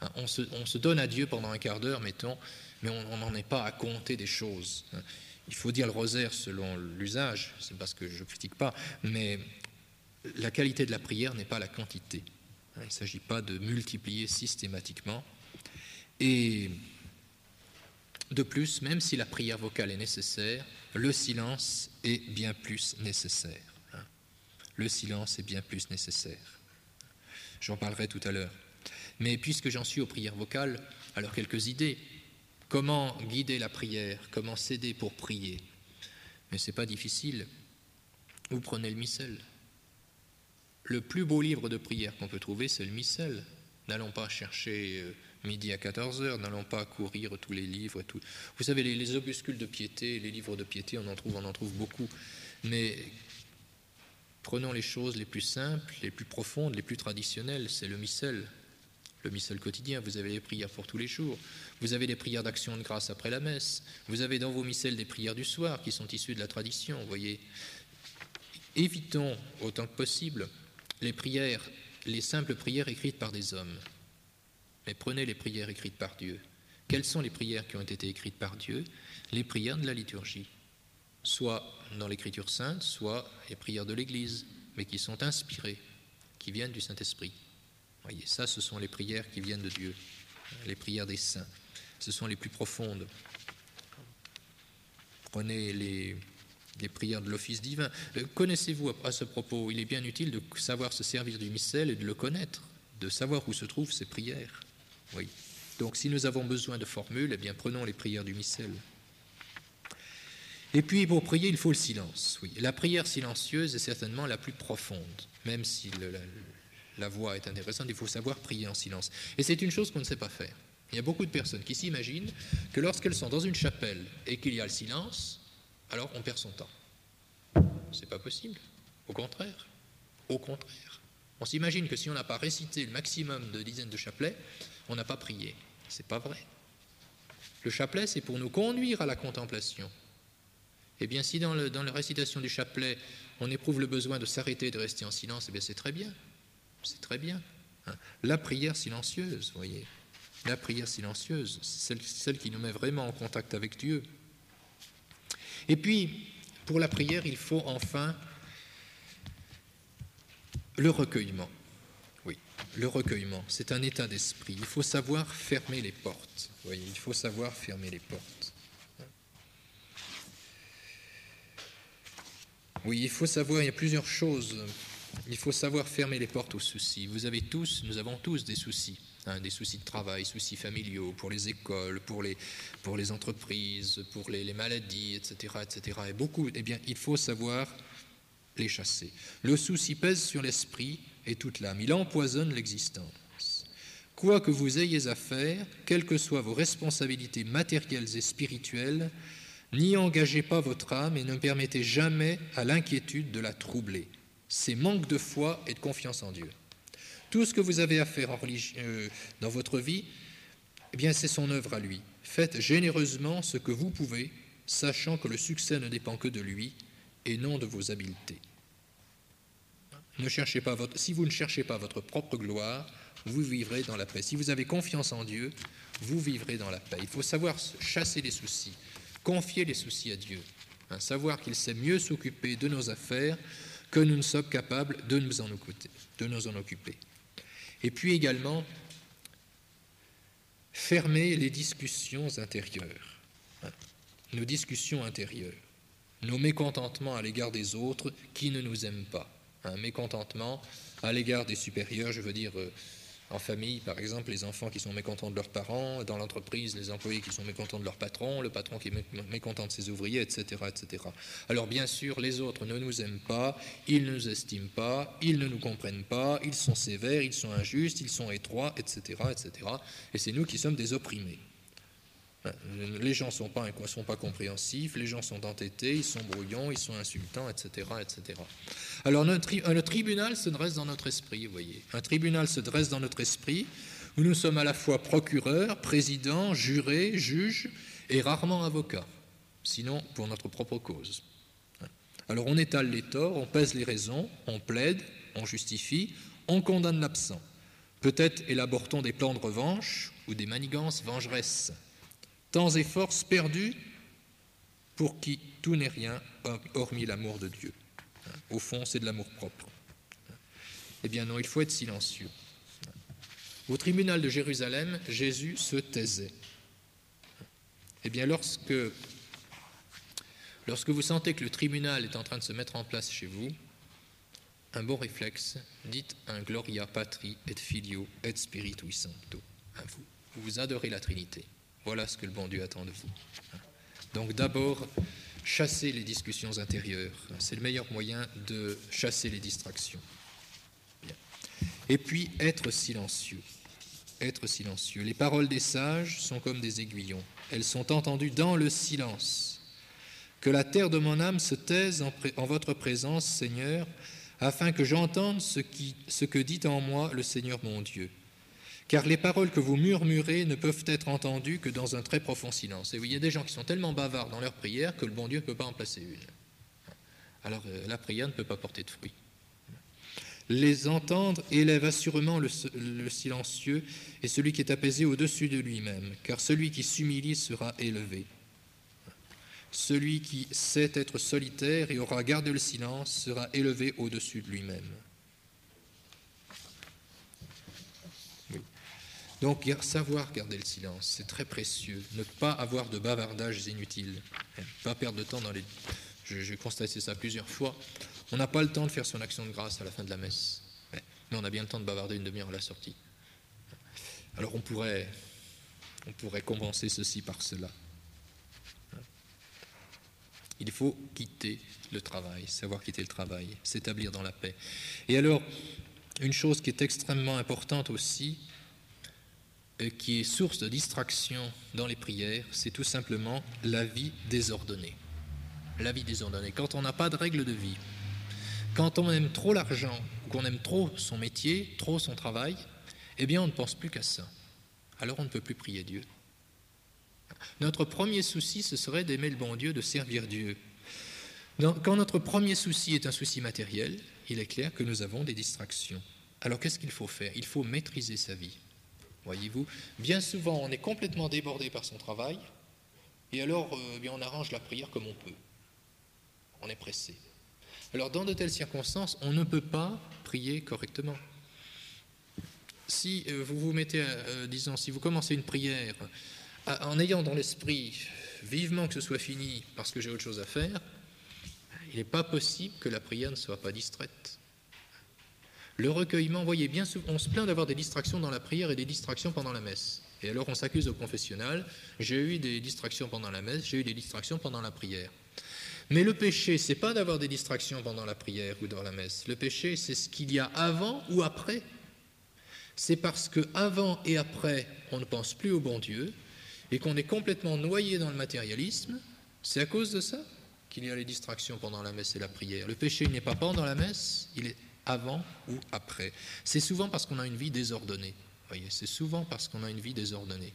On se donne à Dieu pendant un quart d'heure, mettons, mais on n'en est pas à compter des choses. Il faut dire le rosaire selon l'usage, c'est parce que je ne critique pas, mais la qualité de la prière n'est pas la quantité. Il ne s'agit pas de multiplier systématiquement. Et de plus, même si la prière vocale est nécessaire, le silence est bien plus nécessaire. Le silence est bien plus nécessaire. J'en parlerai tout à l'heure. Mais puisque j'en suis aux prières vocales, alors quelques idées. Comment guider la prière? Comment s'aider pour prier? Mais ce n'est pas difficile. Vous prenez le missel. Le plus beau livre de prière qu'on peut trouver, c'est le missel. N'allons pas chercher midi à 14h, n'allons pas courir tous les livres. Et tout. Vous savez, les opuscules de piété, les livres de piété, on en trouve beaucoup. Mais prenons les choses les plus simples, les plus profondes, les plus traditionnelles, c'est le missel. Le missel quotidien, vous avez les prières pour tous les jours, vous avez des prières d'action de grâce après la messe, vous avez dans vos missels des prières du soir qui sont issues de la tradition, vous voyez. Évitons autant que possible les simples prières écrites par des hommes, mais prenez les prières écrites par Dieu. Quelles sont les prières qui ont été écrites par Dieu? Les prières de la liturgie, soit dans l'Écriture sainte, soit les prières de l'Église, mais qui sont inspirées, qui viennent du Saint-Esprit. Voyez, ça, ce sont les prières qui viennent de Dieu, les prières des saints. Ce sont les plus profondes. Prenez les prières de l'office divin. Connaissez-vous à ce propos? Il est bien utile de savoir se servir du missel et de le connaître, de savoir où se trouvent ces prières. Oui. Donc, si nous avons besoin de formules, eh bien, prenons les prières du missel. Et puis, pour prier, il faut le silence. Oui. La prière silencieuse est certainement la plus profonde, même si la voix est intéressante, il faut savoir prier en silence. Et c'est une chose qu'on ne sait pas faire. Il y a beaucoup de personnes qui s'imaginent que lorsqu'elles sont dans une chapelle et qu'il y a le silence, alors on perd son temps. C'est pas possible. Au contraire. On s'imagine que si on n'a pas récité le maximum de dizaines de chapelets, on n'a pas prié. C'est pas vrai. Le chapelet, c'est pour nous conduire à la contemplation. Eh bien, si dans la récitation du chapelet, on éprouve le besoin de s'arrêter et de rester en silence, eh bien, c'est très bien. C'est très bien. La prière silencieuse, vous voyez. La prière silencieuse, celle qui nous met vraiment en contact avec Dieu. Et puis, pour la prière, il faut enfin le recueillement. Oui, le recueillement, c'est un état d'esprit. Il faut savoir fermer les portes. Vous voyez, il faut savoir fermer les portes. Oui, il faut savoir, il y a plusieurs choses. Il faut savoir fermer les portes aux soucis. Nous avons tous des soucis. Des soucis de travail, soucis familiaux, pour les écoles, pour les entreprises, pour les maladies, etc., etc. Et beaucoup, eh bien, il faut savoir les chasser. Le souci pèse sur l'esprit et toute l'âme. Il empoisonne l'existence. Quoi que vous ayez à faire, quelles que soient vos responsabilités matérielles et spirituelles, n'y engagez pas votre âme et ne permettez jamais à l'inquiétude de la troubler. C'est manque de foi et de confiance en Dieu. Tout ce que vous avez à faire dans votre vie, eh bien, c'est son œuvre à lui. Faites généreusement ce que vous pouvez, sachant que le succès ne dépend que de lui et non de vos habiletés. Si vous ne cherchez pas votre propre gloire, vous vivrez dans la paix. Si vous avez confiance en Dieu, vous vivrez dans la paix. Il faut savoir chasser les soucis, confier les soucis à Dieu, savoir qu'il sait mieux s'occuper de nos affaires que nous ne sommes capables de nous en occuper. Et puis également, fermer les discussions intérieures, nos discussions intérieures, nos mécontentements à l'égard des autres qui ne nous aiment pas. Un mécontentement à l'égard des supérieurs, je veux dire en famille, par exemple, les enfants qui sont mécontents de leurs parents, dans l'entreprise, les employés qui sont mécontents de leur patron, le patron qui est mécontent de ses ouvriers, etc., etc. Alors bien sûr, les autres ne nous aiment pas, ils ne nous estiment pas, ils ne nous comprennent pas, ils sont sévères, ils sont injustes, ils sont étroits, etc., etc. Et c'est nous qui sommes des opprimés. Les gens ne sont pas compréhensifs, les gens sont entêtés, ils sont brouillons, ils sont insultants, etc., etc. Alors le tribunal se dresse dans notre esprit, vous voyez. Un tribunal se dresse dans notre esprit où nous sommes à la fois procureurs, présidents, jurés, juges et rarement avocats, sinon pour notre propre cause. Alors on étale les torts, on pèse les raisons, on plaide, on justifie, on condamne l'absent. Peut-être élabore-t-on des plans de revanche ou des manigances vengeresses. Temps et forces perdus pour qui tout n'est rien hormis l'amour de Dieu. Au fond, c'est de l'amour-propre. Eh bien non, il faut être silencieux. Au tribunal de Jérusalem, Jésus se taisait. Eh bien, lorsque vous sentez que le tribunal est en train de se mettre en place chez vous, un bon réflexe, dites un Gloria Patri et Filio et Spiritui Sancto. Vous adorez la Trinité. Voilà ce que le bon Dieu attend de vous. Donc d'abord, chassez les discussions intérieures. C'est le meilleur moyen de chasser les distractions. Bien. Et puis, être silencieux. Être silencieux. Les paroles des sages sont comme des aiguillons. Elles sont entendues dans le silence. Que la terre de mon âme se taise en votre présence, Seigneur, afin que j'entende ce que dit en moi le Seigneur mon Dieu. Car les paroles que vous murmurez ne peuvent être entendues que dans un très profond silence. Et oui, il y a des gens qui sont tellement bavards dans leur prière que le bon Dieu ne peut pas en placer une. Alors la prière ne peut pas porter de fruits. Les entendre élève assurément le silencieux et celui qui est apaisé au-dessus de lui-même, car celui qui s'humilie sera élevé. Celui qui sait être solitaire et aura gardé le silence sera élevé au-dessus de lui-même. Oui. Donc, savoir garder le silence, c'est très précieux. Ne pas avoir de bavardages inutiles. Ne pas perdre de temps dans les... J'ai constaté ça plusieurs fois. On n'a pas le temps de faire son action de grâce à la fin de la messe. Mais on a bien le temps de bavarder une demi-heure à la sortie. Alors, on pourrait compenser ceci par cela. Il faut quitter le travail, savoir quitter le travail, s'établir dans la paix. Et alors, une chose qui est extrêmement importante aussi, qui est source de distraction dans les prières, c'est tout simplement la vie désordonnée. La vie désordonnée. Quand on n'a pas de règle de vie, quand on aime trop l'argent, ou qu'on aime trop son métier, trop son travail, eh bien on ne pense plus qu'à ça. Alors on ne peut plus prier Dieu. Notre premier souci, ce serait d'aimer le bon Dieu, de servir Dieu. Quand notre premier souci est un souci matériel, il est clair que nous avons des distractions. Alors qu'est-ce qu'il faut faire? Il faut maîtriser sa vie. Voyez-vous, bien souvent, on est complètement débordé par son travail, et alors bien, on arrange la prière comme on peut. On est pressé. Alors dans de telles circonstances, on ne peut pas prier correctement. Si vous vous mettez, disons, si vous commencez une prière en ayant dans l'esprit vivement que ce soit fini parce que j'ai autre chose à faire, il n'est pas possible que la prière ne soit pas distraite. Le recueillement, voyez bien, on se plaint d'avoir des distractions dans la prière et des distractions pendant la messe. Et alors on s'accuse au confessionnal, j'ai eu des distractions pendant la messe, j'ai eu des distractions pendant la prière. Mais le péché, c'est pas d'avoir des distractions pendant la prière ou dans la messe. Le péché, c'est ce qu'il y a avant ou après. C'est parce que avant et après, on ne pense plus au bon Dieu, et qu'on est complètement noyé dans le matérialisme, c'est à cause de ça qu'il y a les distractions pendant la messe et la prière. Le péché n'est pas pendant la messe, il est avant ou après. C'est souvent parce qu'on a une vie désordonnée. Voyez, c'est souvent parce qu'on a une vie désordonnée.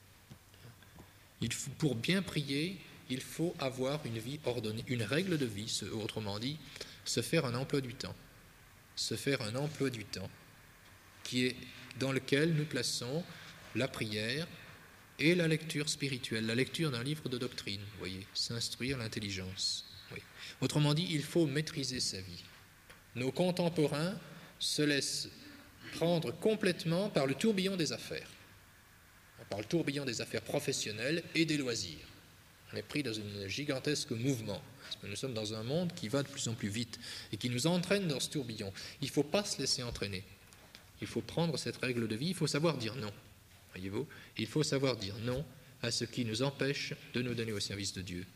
Pour bien prier, il faut avoir une vie ordonnée, une règle de vie, autrement dit, se faire un emploi du temps. Se faire un emploi du temps dans lequel nous plaçons la prière, et la lecture spirituelle, la lecture d'un livre de doctrine, vous voyez, s'instruire l'intelligence. Oui. Autrement dit, il faut maîtriser sa vie. Nos contemporains se laissent prendre complètement par le tourbillon des affaires, par le tourbillon des affaires professionnelles et des loisirs. On est pris dans un gigantesque mouvement, parce que nous sommes dans un monde qui va de plus en plus vite et qui nous entraîne dans ce tourbillon. Il ne faut pas se laisser entraîner. Il faut prendre cette règle de vie, il faut savoir dire non. Voyez-vous, il faut savoir dire non à ce qui nous empêche de nous donner au service de Dieu.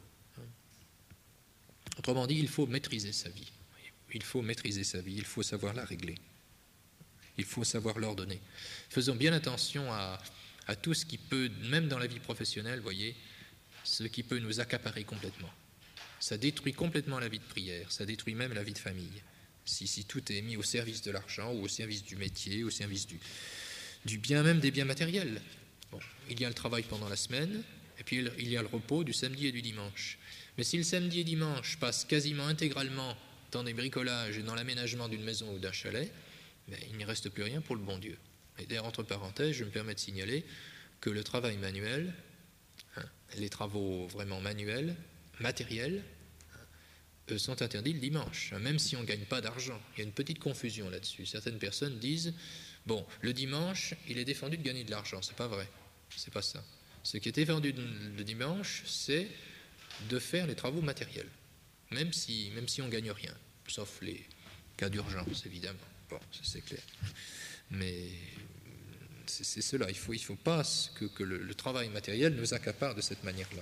Autrement dit, il faut maîtriser sa vie. Il faut maîtriser sa vie, il faut savoir la régler. Il faut savoir l'ordonner. Faisons bien attention à tout ce qui peut, même dans la vie professionnelle, voyez, ce qui peut nous accaparer complètement. Ça détruit complètement la vie de prière, ça détruit même la vie de famille. Si tout est mis au service de l'argent ou au service du métier, au service du bien, même des biens matériels. Bon, il y a le travail pendant la semaine, et puis il y a le repos du samedi et du dimanche. Mais si le samedi et dimanche passent quasiment intégralement dans des bricolages et dans l'aménagement d'une maison ou d'un chalet, mais il n'y reste plus rien pour le bon Dieu. Et d'ailleurs, entre parenthèses, je me permets de signaler que le travail manuel, les travaux vraiment manuels, matériels, sont interdits le dimanche, même si on ne gagne pas d'argent. Il y a une petite confusion là-dessus. Certaines personnes disent, bon, le dimanche, il est défendu de gagner de l'argent. C'est pas vrai, c'est pas ça. Ce qui est défendu le dimanche, c'est de faire les travaux matériels, même si on ne gagne rien, sauf les cas d'urgence, évidemment. Bon, ça c'est clair. Mais c'est cela, il ne faut pas que le travail matériel nous accapare de cette manière-là.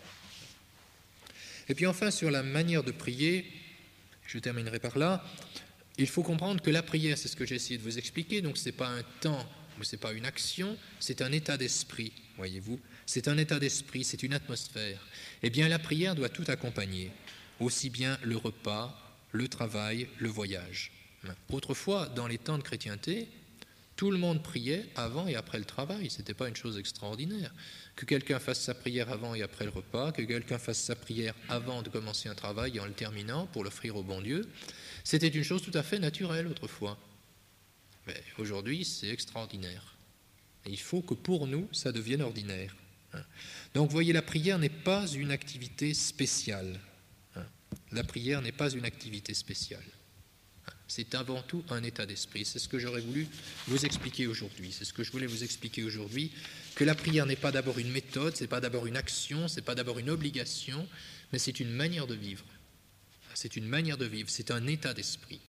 Et puis enfin, sur la manière de prier, je terminerai par là, il faut comprendre que la prière, c'est ce que j'ai essayé de vous expliquer, donc ce n'est pas un temps, ou ce n'est pas une action, c'est un état d'esprit, voyez-vous. C'est un état d'esprit, c'est une atmosphère. Eh bien, la prière doit tout accompagner, aussi bien le repas, le travail, le voyage. Autrefois, dans les temps de chrétienté, tout le monde priait avant et après le travail, ce n'était pas une chose extraordinaire. Que quelqu'un fasse sa prière avant et après le repas, que quelqu'un fasse sa prière avant de commencer un travail et en le terminant pour l'offrir au bon Dieu, c'était une chose tout à fait naturelle autrefois. Mais aujourd'hui, c'est extraordinaire. Et il faut que pour nous, ça devienne ordinaire. Donc, vous voyez, la prière n'est pas une activité spéciale. La prière n'est pas une activité spéciale. C'est avant tout un état d'esprit. C'est ce que j'aurais voulu vous expliquer aujourd'hui. C'est ce que je voulais vous expliquer aujourd'hui, que la prière n'est pas d'abord une méthode, c'est pas d'abord une action, c'est pas d'abord une obligation, mais c'est une manière de vivre. C'est une manière de vivre, c'est un état d'esprit.